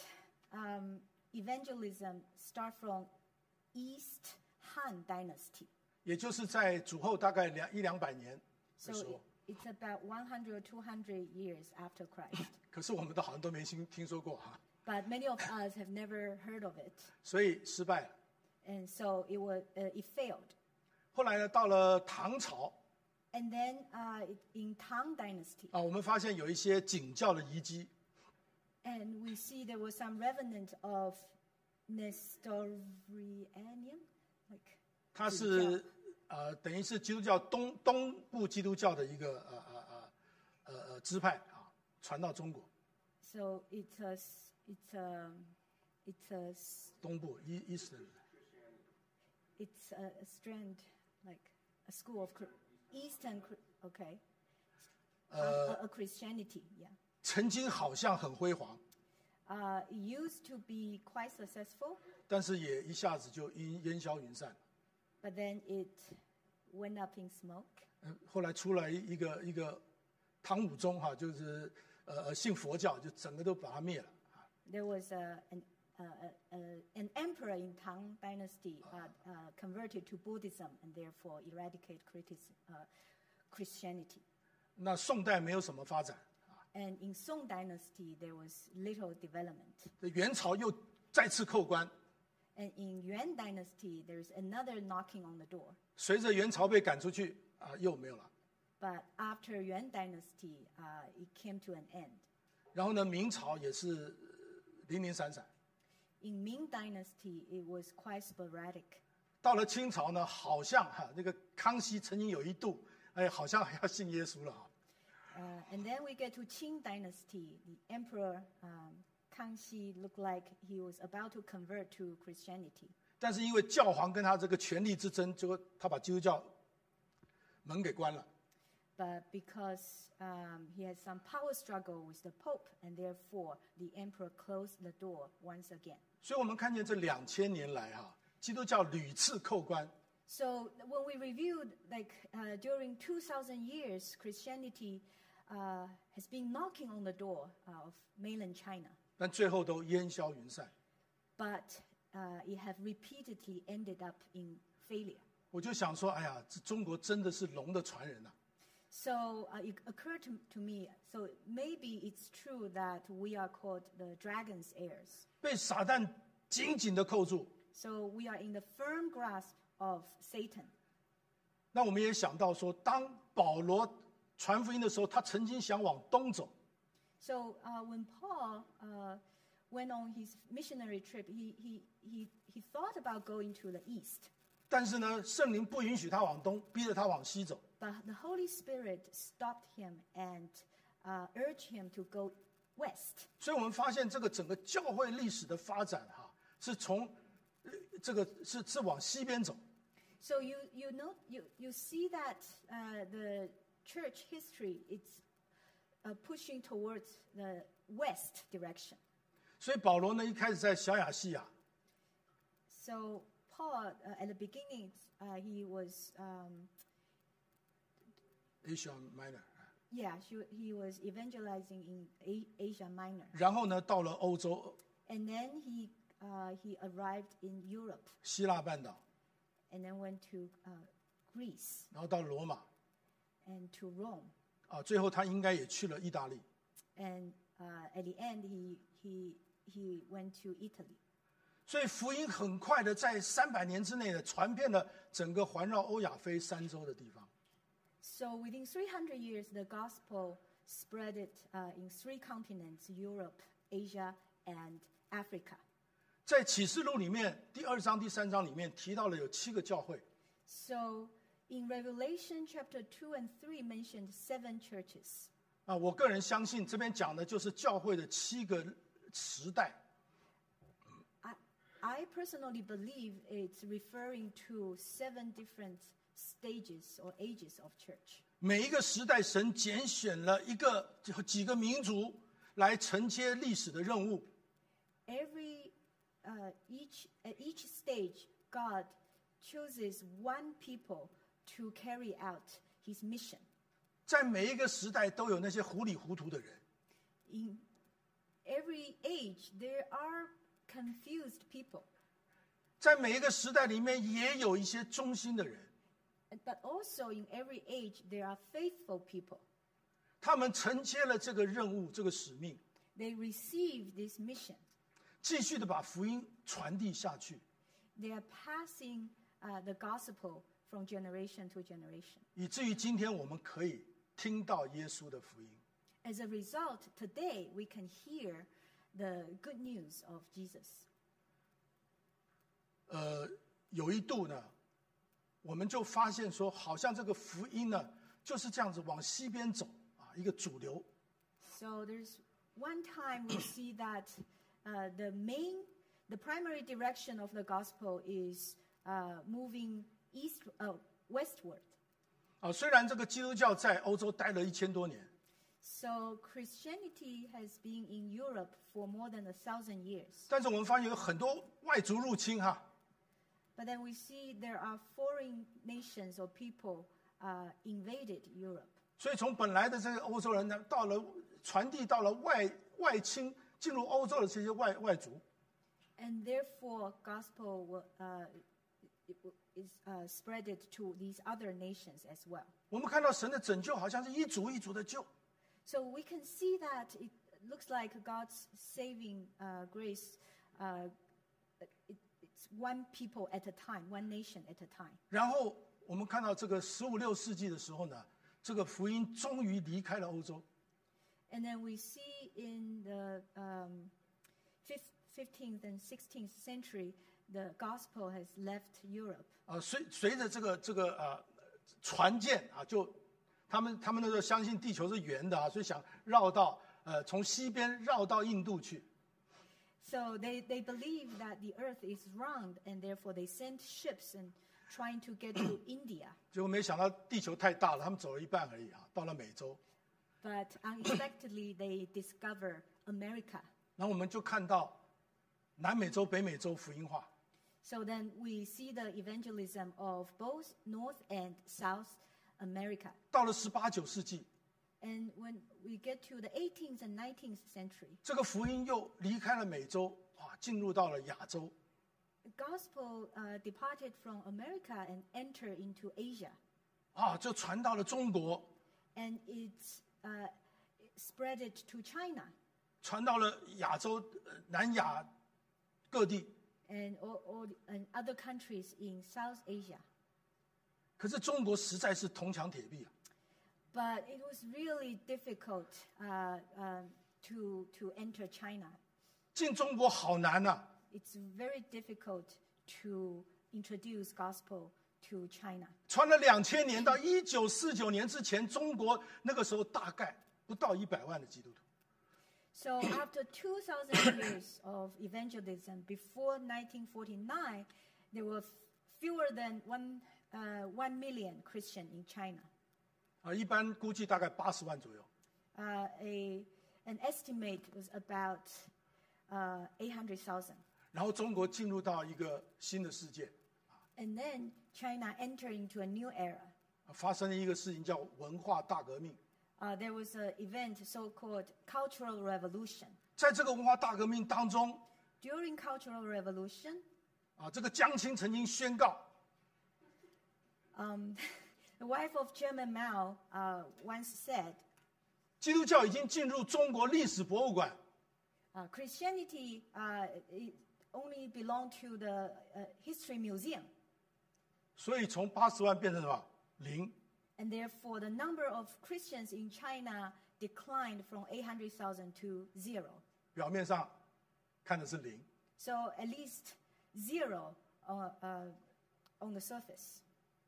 evangelism start from East Han Dynasty. 也就是在主后大概100-200年的 So 时候。 it's about 100 or 200 years after Christ. 可是我们都好像都没听说过哈， But many of us have never heard of it. 所以失败了。 And so it failed. 后来呢，到了唐朝 And then in Tang Dynasty, 我们发现有一些景教的遗迹， and we see there was some remnant of Nestorianism, like 它是等于是基督教东部基督教的一个支派传到中国。 so it's a 东部 Eastern， it's a strand, like a school of Eastern, okay, a Christianity, yeah. 曾经好像很辉煌， It used to be quite successful, 但是也一下子就烟消云散。 but then it went up in smoke. 后来出来一个唐武宗哈，就是信佛教，就整个都把它灭了。 There was an emperor in Tang Dynasty converted to Buddhism and therefore eradicate Christianity. 那宋代没有什么发展， And in Song Dynasty, there was little development. 元朝又再次扣关。 And in Yuan Dynasty, there is another knocking on the door. 随着元朝被赶出去又没有了。 But after Yuan Dynasty, it came to an end. 然后呢，明朝也是零零散散。 In Ming Dynasty, it was quite sporadic. 到了清朝呢，好像那个康熙曾经有一度，好像还要信耶稣了。 And then we get to Qing Dynasty. The emperor Kangxi looked like he was about to convert to Christianity. 但是因为教皇跟他这个权力之争，结果他把基督教门给关了。 But because he had some power struggle with the Pope, and therefore the emperor closed the door once again. 所以我们看见这2000年来基督教屡次扣关。 So when we reviewed, like during 2,000 years, Christianity has been knocking on the door of mainland China, 但最后都烟消云散。 but it have repeatedly ended up in failure. 我就想说，这中国真的是龙的传人啊！ So it occurred to me, so maybe it's true that we are called the dragon's heirs. 被撒旦紧紧的扣住。 So we are in the firm grasp of Satan. 那我们也想到说，当保罗传福音的时候，他曾经想往东走， So when Paul went on his missionary trip, he thought about going to the east. 但是呢，圣灵不允许他往东，逼着他往西走。 But the Holy Spirit stopped him and urged him to go west. 所以我们发现这个整个教会历史的发展是从这个是往西边走。 So you see that the church history it's pushing towards the west direction. 所以保罗呢，一开始在小亚细亚， So Paul at the beginning he was Asia Minor， he was evangelizing in Asia Minor. 然后呢，到了欧洲 And then he arrived in Europe 希腊半岛， and then went to Greece 然后到罗马， and to Rome. 最后他应该也去了意大利。 And at the end, he went to Italy. 所以福音很快的在300年之内的传遍了整个环绕欧亚非三洲的地方。 So within 300 years, the gospel spread it in 3 continents: Europe, Asia, and Africa. 在启示录里面第2章、第3章里面提到了有7个教会。 So in Revelation chapter 2 and 3 mentioned 7 churches. 我个人相信这边讲的就是教会的7个时代。 I personally believe it's referring to 7 different stages or ages of church. 每一个时代，神拣选了几个民族来承接历史的任务。 At each stage, God chooses one people to carry out His mission. 在每一个时代都有那些糊里糊涂的人。 In every age, there are confused people. 在每一个时代里面也有一些忠心的人。 But also in every age, there are faithful people. 他们承接了这个任务、这个使命， They receive this mission. 继续的把福音传递下去， They are passing the gospel from generation to generation. 以至于今天我们可以听到耶稣的福音。 As a result, today we can hear the good news of Jesus. 有一度呢，我们就发现说，好像这个福音呢就是这样子往西边走一个主流。 So there's one time we see that the primary direction of the gospel is moving westward. 虽然这个基督教在欧洲待了1000多年， So Christianity has been in Europe for more than 1,000 years. 但是我们发现有很多外族入侵哈。 But then we see there are foreign nations or people invaded Europe. 所以从本来的这个欧洲人呢，到了传递到了外侵进入欧洲的这些外族。 And therefore, gospel is spreaded to these other nations as well. 我们看到神的拯救好像是一组一组的救。 So we can see that it looks like God's saving grace. It's one people at a time, one nation at a time. 然后我们看到这个15、16世纪的时候呢，这个福音终于离开了欧洲。 And then we see in the 15th and 16th century, the gospel has left Europe. 随着这个船舰啊，就他们那时候相信地球是圆的啊，所以想绕到从西边绕到印度去。 So they believe that the earth is round, and therefore they sent ships and trying to get to India. 结果没想到地球太大了，他们走了一半而已啊，到了美洲。 But unexpectedly they discover America. 然后我们就看到南美洲、北美洲福音化。 So then we see the evangelism of both North and South America. 到了18、19世纪， And when we get to the 18th and 19th century, 这个福音又离开了美洲啊，进入到了亚洲。 the gospel departed from America and entered into Asia. 啊，就传到了中国， And it's spread it to China 传到了亚洲、南亚各地。 and other countries in South Asia. 可是中国实在是铜墙铁壁啊！ But it was really difficult to enter China. 进中国好难啊！ It's very difficult to introduce gospel to China. 传了2000年到1949年之前，中国那个时候大概不到100万的基督徒。 So after 2,000 years of evangelism, before 1949, there were fewer than 1 million Christians in China. 啊，一般估计大概80万左右。 An estimate was about 800,000. 然后中国进入到一个新的世界， And then China entered into a new era. 发生了一个事情叫文化大革命。 There was an event so-called Cultural Revolution. 在这个文化大革命当中， During Cultural Revolution, 啊，这个江青曾经宣告， the wife of Chairman Mao once said, 基督教已经进入中国历史博物馆。 Christianity only belonged to the History Museum. 所以从80万变成什么0。 And therefore, the number of Christians in China declined from 800,000 to 0. 表面上看的是0。 So at least 0 on the surface.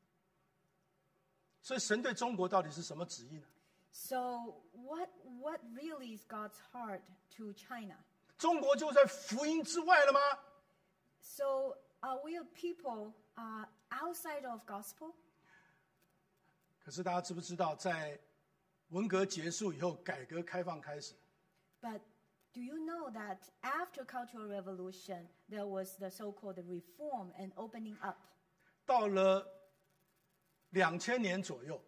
所以神对中国到底是什么旨意呢？ So what really is God's heart to China? 中国就在福音之外了吗？ So are we a people outside of gospel? 可是大家知不知道，在文革结束以后，改革开放开始， But do you know that after Cultural Revolution, there was the so-called reform and opening up? 到了2000年左右，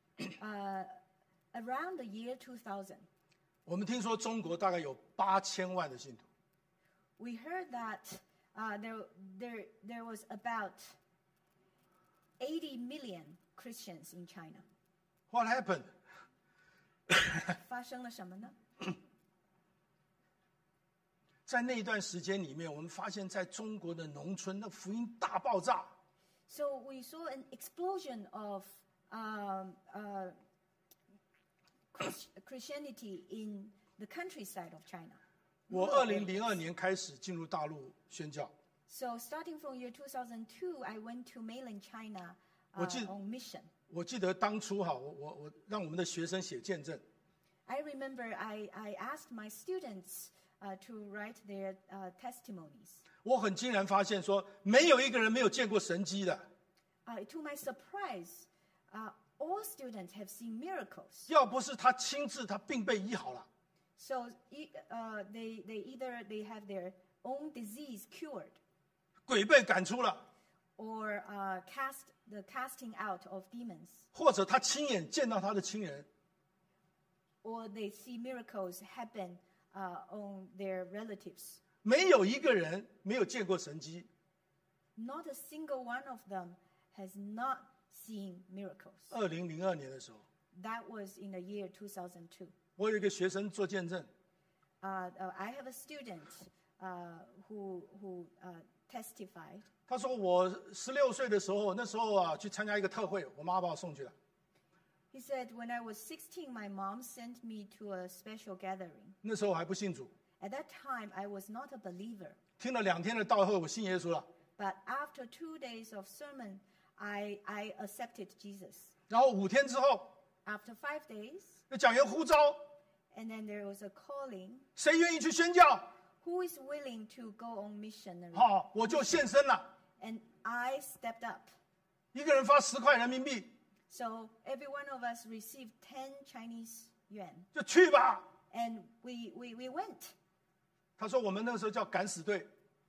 Around the year 2000, 我们听说中国大概有8000万的信徒。 we heard that there was about 80 million Christians in China. What happened? 发生了什么呢？ 在那段时间里面，我们发现在中国的农村，那福音大爆炸。 So we saw an explosion of Christianity in the countryside of China. 我2002年开始进入大陆宣教。 So starting from year 2002, I went to mainland China on mission. 我记得当初哈，我让我们的学生写见证。 I remember I asked my students to write their testimonies. 我很惊然发现说，没有一个人没有见过神迹的。 To my surprise, all students have seen miracles. 要不是他亲自他病被医好了， So they either they have their own disease cured, 鬼被赶出了， or casting out of demons, 或者他亲眼见到他的亲人， or they see miracles happen on their relatives. 没有一个人没有见过神迹。 Not a single one of them has not seen miracles. 2002年的时候， That was in the year 2002. 我有一个学生做见证， I have a student who testified. 他说我16岁的时候，那时候啊去参加一个特会，我妈把我送去了。 He said, when I was 16, my mom sent me to a special gathering. 那时候我还不信主， At that time, I was not a believer. 听了2天的道会，我信耶稣了。 But after 2 days of sermon, I accepted Jesus. 然后5天之后， After 5 days, 那讲员呼召， and then there was a calling. 谁愿意去宣教？ Who is willing to go on missionary? 好，我就献身了， And I stepped up. 一个人发10块人民币， So every one of us received 10 Chinese yuan. 就去吧。 And we went. 他说我们那时候叫敢死队，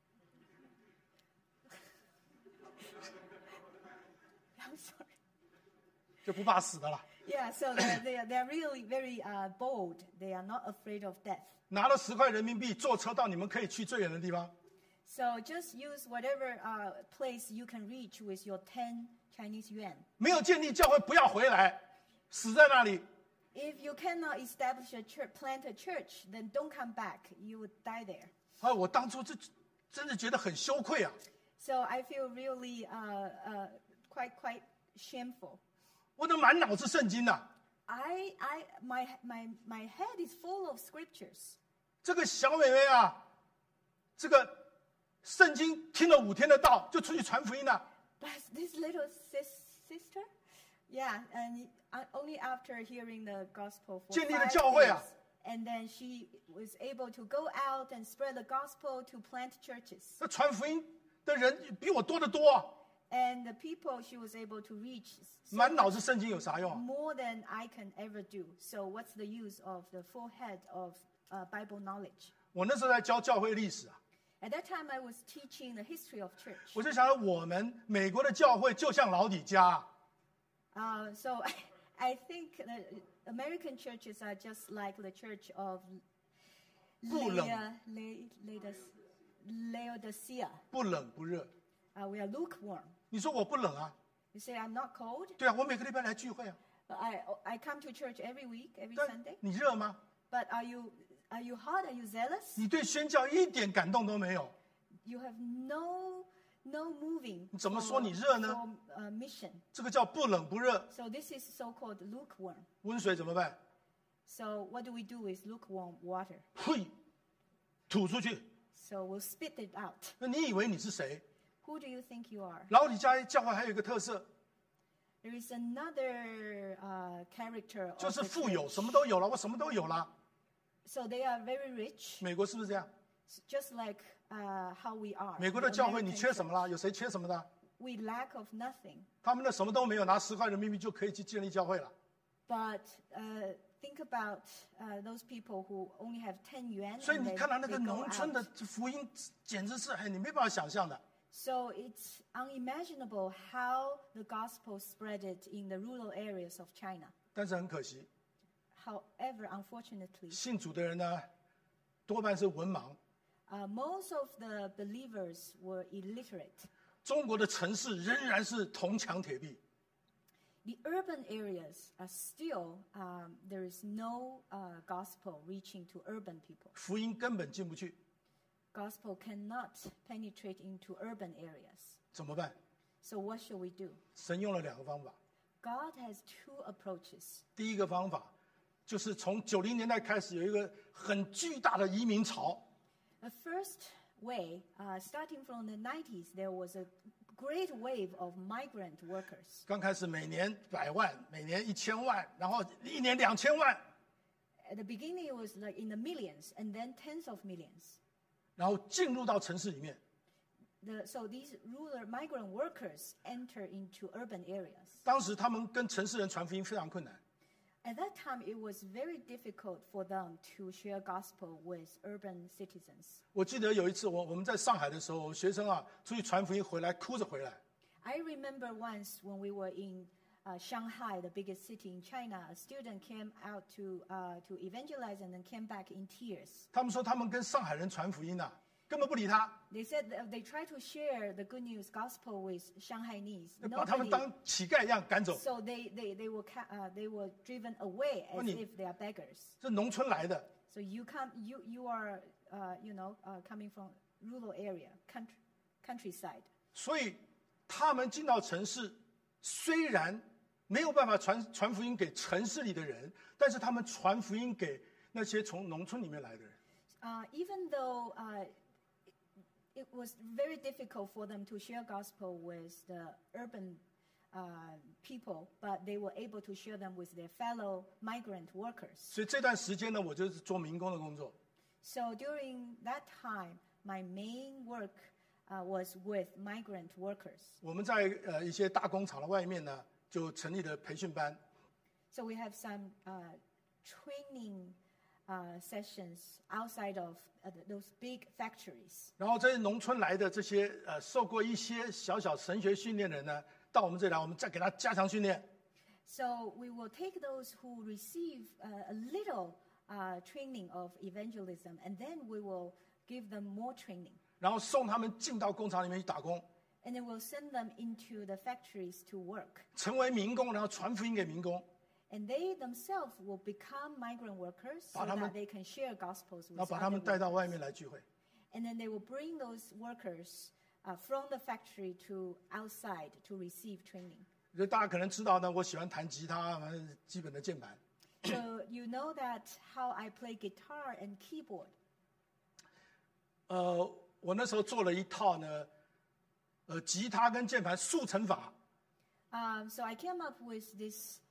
I'm sorry. 就不怕死的了。 Yeah, so they're really very bold. They are not afraid of death. 拿了10块人民币，坐车到你们可以去最远的地方。 So just use whatever place you can reach with your 10 Chinese yuan. 没有建立教会，不要回来，死在那里。 If you cannot establish a church, plant a church, then don't come back. You would die there. 啊，我当初真的觉得很羞愧啊！ So I feel really quite shameful. 我的满脑子圣经呐、 My head is full of scriptures. 这个小妹妹啊，这个圣经听了5天的道，就出去传福音了。 But this little sister, yeah, and only after hearing the gospel for 建立了 5 教会啊。 days, and then she was able to go out and spread the gospel to plant churches. 那传福音的人比我多得多啊！ And the people she was able to reach 满脑子圣经有啥用啊？ more than I can ever do. So what's the use of the full head of Bible knowledge? 我那时候在教教会历史啊， At that time, I was teaching the history of church. 我就想到我们美国的教会就像老底家， So I think the American churches are just like the church of 不冷。 Laodicea. 不冷不热。 We are lukewarm. 你说我不冷啊？ You say I'm not cold, 对啊，我每个礼拜来聚会啊。 but I come to church every week, every 但 Sunday. 你热吗？ But are you hot? Are you zealous? 你对宣教一点感动都没有。 You have no moving 你怎么说你热呢？ for mission. 这个叫不冷不热。 So this is so-called lukewarm. 温水怎么办？ So what do we do with lukewarm water? 呸，吐出去。 So we'll spit it out. 那你以为你是谁？ Who do you think you are? 老底家教会还有一个特色， There is another character 就 of 是 the 富有， church. 什么都有了，我什么都有了。 So they are very rich, 美国是不是这样？ just like how we are. 美国 the 的教会你 American 缺什么 church. 啦？有谁缺什么的？ We lack of nothing. 他们的什么都没有，拿10块人民币就可以去建立教会了。 But think about those people who only have 10 yuan. 所以 and 你 they- 看到那 they 个 go 农村 out. 的福音，简直是你没办法想象的。 So it's unimaginable how the gospel spread it in the rural areas of China. 但是很可惜， However, unfortunately, 信主的人呢，多半是文盲。 most of the believers were illiterate. 中国的城市仍然是铜墙铁壁， The urban areas are still, there is no gospel reaching to urban people. 福音根本进不去， Gospel cannot penetrate into urban areas. 怎么办？ So what should we do? 神用了2个方法。 God has 2 approaches. 第一个方法就是从90年代开始有一个很巨大的移民潮， The first way, starting from the 90s, there was a great wave of migrant workers. 刚开始每年100万，每年1000万，然后1年2000万， At the beginning, it was like in the millions, and then tens of millions. 然后进入到城市里面。 So these migrant workers enter into urban areas. 当时他们跟城市人传福音非常困难。 At that time, it was very difficult for them to share gospel with urban citizens. 我记得有一次我们在上海的时候，学生啊出去传福音回来，哭着回来。 I remember once when we were in Shanghai, the biggest city in China, a student came out to evangelize and then came back in tears. 他们说他们跟上海人传福音啊，根本不理他， They said that they tried to share the good news gospel with Shanghainese. 把他们 Nobody, 当乞丐一样赶走。 so they were driven away as 那你- if they are beggars. 这农村来的， So you are coming from rural area, countryside. 所以他们进到城市，虽然没有办法传福音给城市里的人，但是他们传福音给那些从农村里面来的人。 Even though it was very difficult for them to share gospel with the urban people, but they were able to share them with their fellow migrant workers. 所以这段时间呢，我就是做民工的工作。 So during that time, my main work was with migrant workers. 我们在一些大工厂的外面呢，就成立了培训班。 So we have some training sessions outside of those big factories. 然后这些农村来的这些受过一些小小神学训练的人呢，到我们这里来，我们再给他加强训练。 So we will take those who receive a little training of evangelism, and then we will give them more training. 然后送他们进到工厂里面去打工， And then we'll send them into the factories to work. 成为民工，然后传福音给民工， And they themselves will become migrant workers so 把他们- that they can share gospels 然后 with 把他 other 们带到 workers. 外面来聚会。 And then they will bring those workers from the factory to outside to receive training. 所以大家可能知道呢，我喜欢弹吉他，反正基本的键盘。 So you know that how I play guitar and keyboard. 我那时候做了一套呢，吉他跟键盘速成法。 So I came up with this,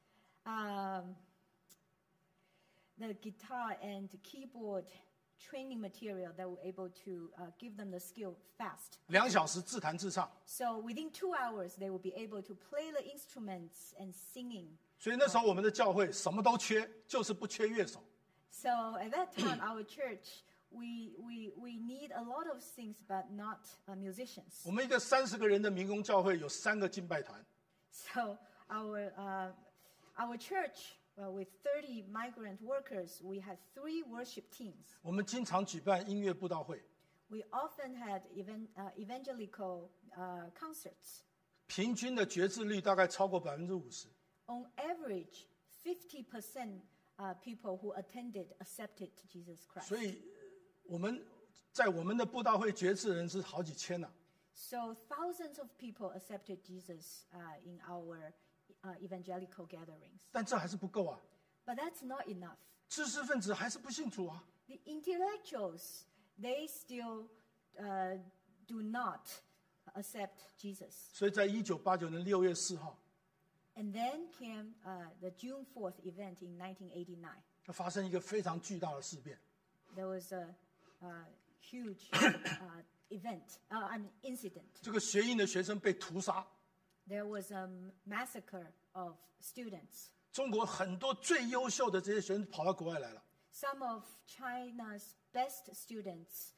the guitar and keyboard training material that were able to give them the skill fast. 2小时自弹自唱。 So within 2 hours, they will be able to play the instruments and singing. 所以那时候我们的教会什么都缺，就是不缺乐手。 So at that time, our church, we need a lot of things, but not musicians. 我们一个30个人的民工教会有3个敬拜团， So our church, with 30 migrant workers, we had 3 worship teams. 我们经常举办音乐布道会， We often had evangelical concerts. 平均的决志率大概超过50%。 On average, 50% people who attended accepted Jesus Christ. 所以我们在我们的布道会决志的人是好几千呐、 So thousands of people accepted Jesus in our evangelical gatherings. 但这还是不够啊， But that's not enough. 知识分子还是不信主啊。 The intellectuals, they still do not accept Jesus. 所以在1989年6月4号， And then came the June 4th event in 1989. 发生一个非常巨大的事变。 There was a huge incident. 这个学印的学生被屠杀， There was a massacre of students. 中国很多最优秀的这些学生跑到国外来了。 Some of China's best students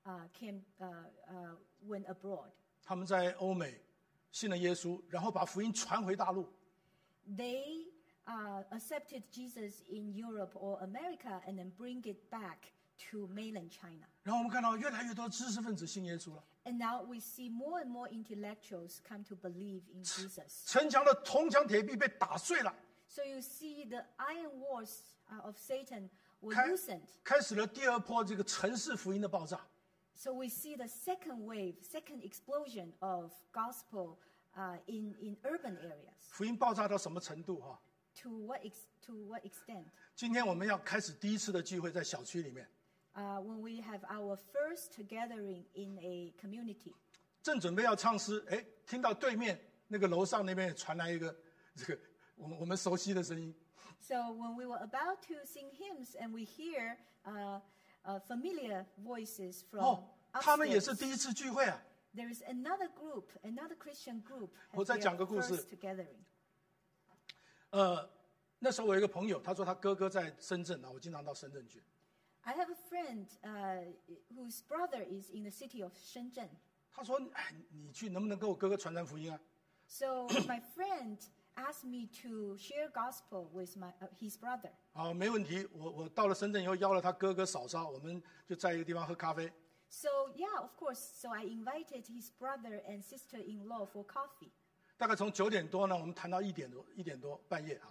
went abroad. 他们在欧美信了耶稣，然后把福音传回大陆。 They accepted Jesus in Europe or America and then bring it back to mainland China. 然后我们看到越来越多知识分子信耶稣了， And now we see more and more intellectuals come to believe in Jesus. 城墙的铜墙铁壁被打碎了， So you see the iron walls of Satan were 开 loosened. 开始了第二波这个城市福音的爆炸。 So we see the second wave, second explosion of gospel in urban areas. 福音爆炸到什么程度哈？ To what extent? 今天我们要开始第一次的聚会，在小区里面， When we have our first gathering in a community. 正准备要唱诗，哎，听到对面那个楼上那边也传来一个这个我们熟悉的声音， So when we were about to sing hymns and we hear familiar voices from 他们也是 upstairs, 第一次聚会啊。 there is another group, another Christian group 我 has 再 their 讲个故事。 first gathering. 那时候我有一个朋友，他说他哥哥在深圳啊，我经常到深圳去。 I have a friend whose brother is in the city of Shenzhen. 他说：“哎，你去能不能给我哥哥传福音啊？” So my friend asked me to share gospel with his brother. 好，没问题。我到了深圳以后，邀了他哥哥嫂嫂，我们就在一个地方喝咖啡。 So yeah, of course. So I invited his brother and sister-in-law for coffee. 大概从9点多呢，我们谈到1点多半夜啊。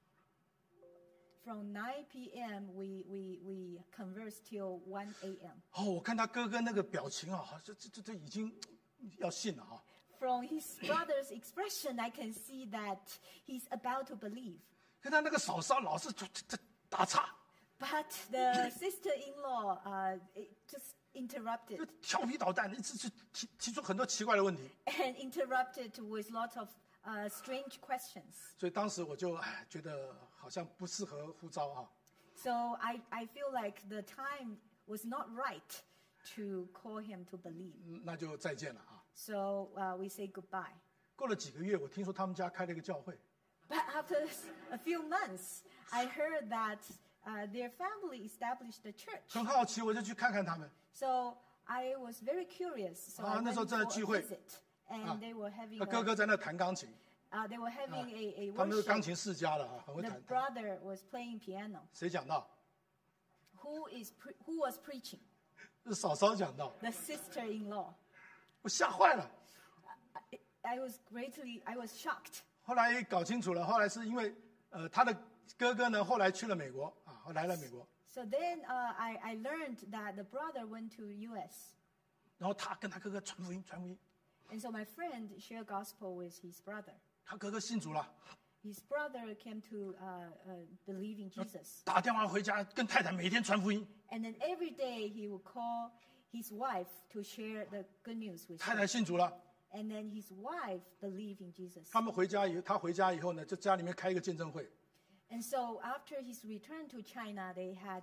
From 9 p.m. we conversed till 1 a.m. 哦，我看他哥哥那个表情啊，这已经要信了啊。 From his brother's expression, I can see that he's about to believe. 可他那个嫂嫂老是这打岔， But the sister-in-law just interrupted 就调皮捣蛋，一直去提出很多奇怪的问题。 and interrupted with lots of strange questions. 所以当时我就觉得好像不适合呼召啊。 So I feel like the time was not right to call him to believe. 那就再见了啊。 So we say goodbye. 过了几个月，我听说他们家开了一个教会。 But after a few months, I heard that their family established a church. 很好奇，我就去看看他们。 So I was very curious. So I 那 went 时候正在 for 聚 a 会。 visit, and they were having 他哥哥在那弹钢琴， they were having a 他们是钢 worship. 琴世家的啊，很会 The 弹。 brother was playing piano. 谁讲到？ Who was preaching? 是嫂嫂讲到， The sister-in-law. 我吓坏了。 I was shocked. 后来搞清楚了，后来是因为他的哥哥呢，后来去了美国啊，来了美国， So then I learned that the brother went to U.S. 然后他跟他哥哥传福音， And so my friend shared gospel with his brother. 他哥哥信主了， His brother came to believe in Jesus. 打电话回家跟太太每天传福音， And then every day he would call his wife to share the good news with 太 her. 太信主了。 And then his wife believed in Jesus. 他回家以后呢，就家里面开一个见证会， And so after his return to China, they had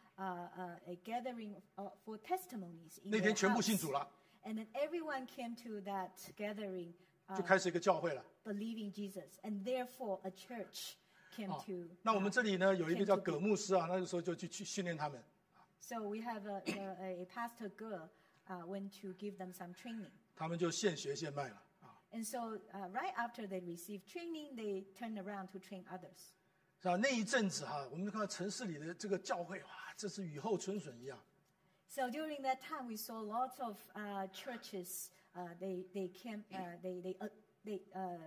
a gathering for testimonies in 那 their 天全部 house. 信主了， And then everyone came to that gathering 就开始一个教会了。 believing Jesus. And therefore a church came to. 那我们这里呢有一个叫葛牧师啊，那个时候就去训练他们。 So we have a pastor girl went to give them some training. 他们就现学现卖了啊， And so right after they received training, they turned around to train others. 是吧？那一阵子哈，我们就看到城市里的这个教会，哇，这是雨后春笋一样。 So during that time, we saw lots of churches. They came. They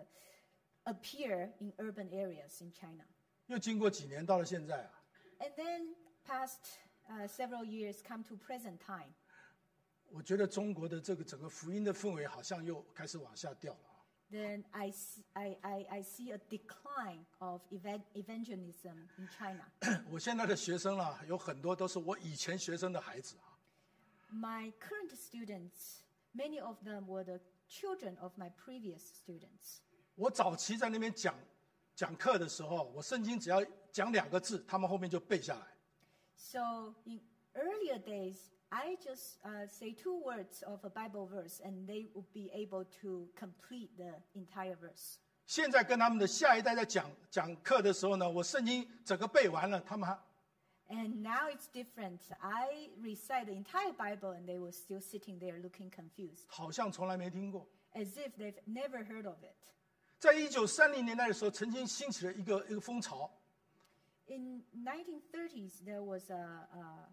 appear in urban areas in China. 又经过几年，到了现在啊， And then past several years, come to present time. 我觉得中国的这个整个福音的氛围好像又开始往下掉了啊。 Then I see a decline of evangelism in China. 我现在的学生啦，有很多都是我以前学生的孩子啊。 My current students, many of them were the children of my previous students. 我早期在那边讲课的时候，我圣经只要讲2个字，他们后面就背下来。 So in earlier days, I just say 2 words of a Bible verse, and they would be able to complete the entire verse. 现在跟他们的下一代在讲课的时候呢，我圣经整个背完了，他们还 And now it's different. I recite the entire Bible, and they were still sitting there looking confused, 好像从来没听过。 as if they've never heard of it. 在1930年代的时候，曾经兴起了一个风潮， In 1930s, there was a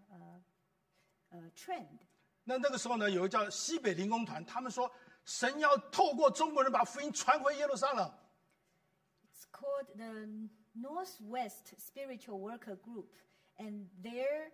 trend. 那个时候呢，有一个叫西北灵工团，他们说神要透过中国人把福音传回耶路撒冷。 It's called the Northwest Spiritual Worker Group, and their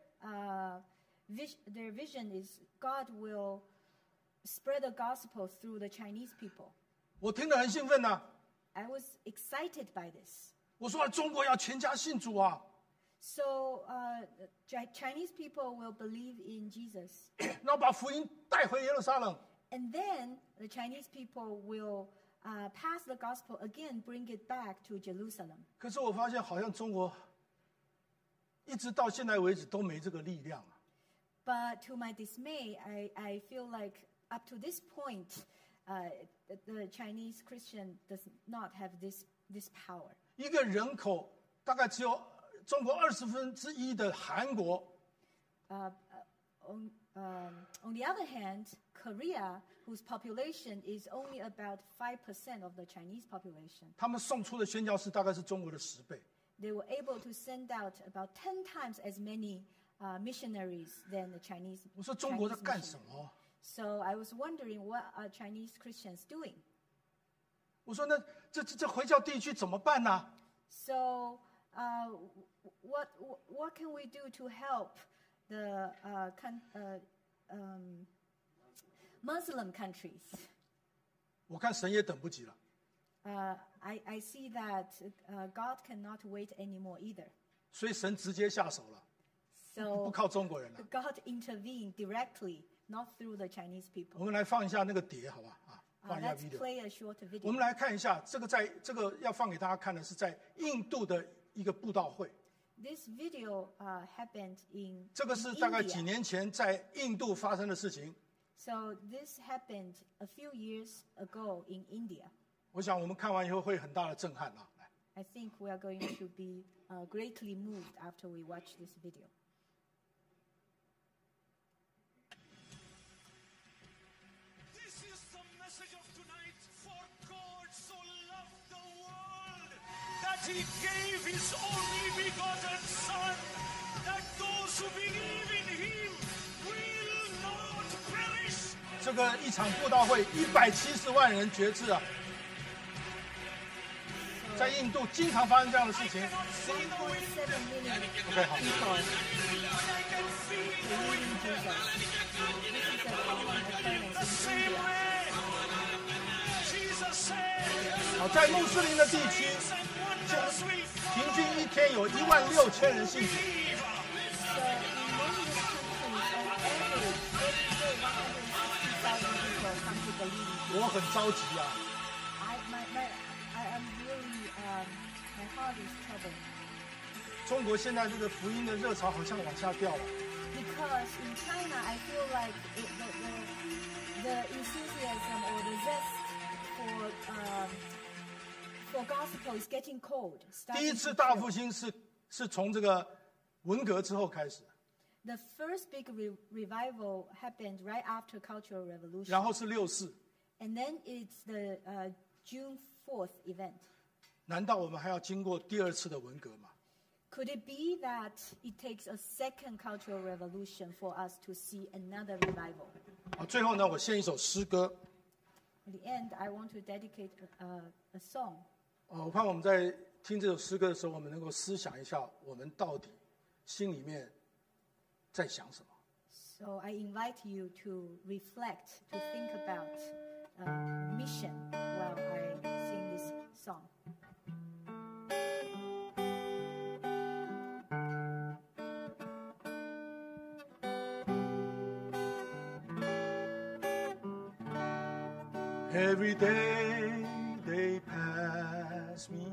vision is God will spread the gospel through the Chinese people. 我听得很兴奋呐、 I was excited by this. 我说中国要全家信主啊， So Chinese people will believe in Jesus, 然后把福音带回耶路撒冷。 and then the Chinese people will pass the gospel again, bring it back to Jerusalem. 可是我发现好像中国一直到现在为止都没这个力量啊。 But to my dismay, I feel like up to this point, the Chinese Christian does not have this power. 一个人口大概只有中国1/20的韩国， On the other hand, Korea, whose population is only about 5% of the Chinese population, 他们送出的宣教士大概是中国的10倍。 they were able to send out about 10 times as many missionaries than the Chinese. 我说中国在 Chinese 干 missionaries. 什么？ So I was wondering, what are Chinese Christians doing? 我说那这回教地区怎么办呢？ So what can we do to help the Muslim countries? 我看神也等不及了。 I see that God cannot wait anymore either. 所以神直接下手了，不 So 靠中国人了。 God intervened directly, not through the Chinese 我 people. 们来放一下那个碟，好吧？啊，放一下 Let's video。 play a short 我 video. 们来看一下这个要放给大家看的是在印度的一个布道会， This video happened in 这个是大概几 India. 年前在印度发生的事情。 So this happened a few years ago in India. 我想我们看完以后会很大的震撼啊！来， I think we are going to be greatly moved after we watch this video. This is the message of tonight. For God so loved the world that he gave his only begotten Son, that those who believe in him will not perish. 这个一场布道会170万人决志啊！在印度经常发生这样的事情。 1.7 million OK， 好。 people But I can feel believing Jesus. This is a common occurrence in same India. way. Jesus said, 好，在穆斯林的地区， and wonders will 平均一天有16000人信主。 believe. So in many countries, on average, every day 160,000 people come to believe in Jesus. 我很着急啊！ I am really, my heart is troubled 中国现在这个福音的热潮好像往下掉了。 because in China, I feel like the enthusiasm or the zest for gospel is getting cold. 第一 starting 次 to 大 chill. 复兴是从这个文革之后开始， The first big revival happened right after Cultural 然 Revolution, 后是64。 and then it's the June 4th event. 难道我们还要经过第2次的文革吗？ Could it be that it takes a second Cultural Revolution for us to see another revival? 好，最后呢，我献一首诗歌。 At the end, I want to dedicate a song. 我盼我们在听这首诗歌的时候，我们能够思想一下，我们到底心里面在想什么。 So I invite you to reflect, to think about mission while I sing this song. Every day they pass me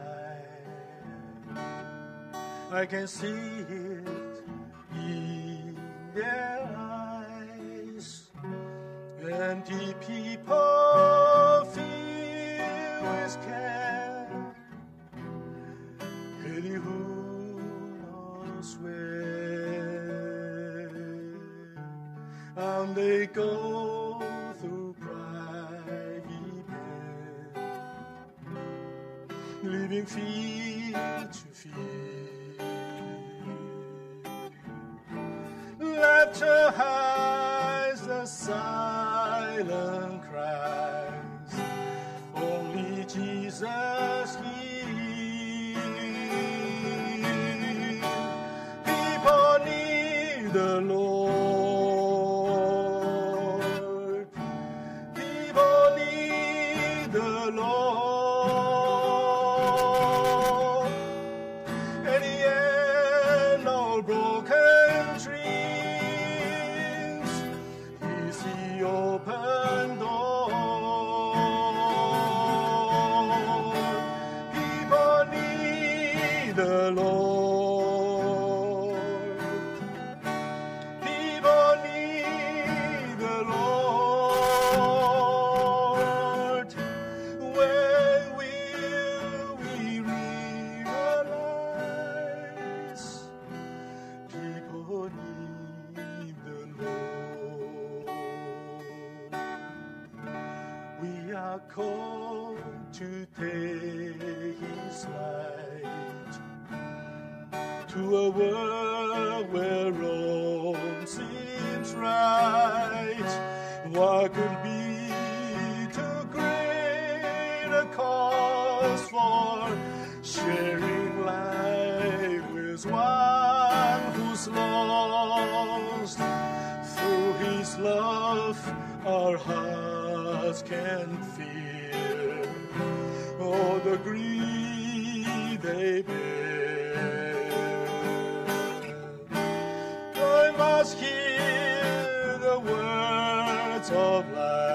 by, I can see it in their eyes. Empty people filled with care, really who knows where, and they go through private pain, living field to field. Laughter hides the silent cries, only Jesus hears. People need the Lord. People need the Lord. At the end, all broken dreams are called to take his light to a world where wrong seems right. What could be too great a cause for sharing life with one who's lost? Through his love, our hearts can feel all the grief they bear. I must hear the words of life.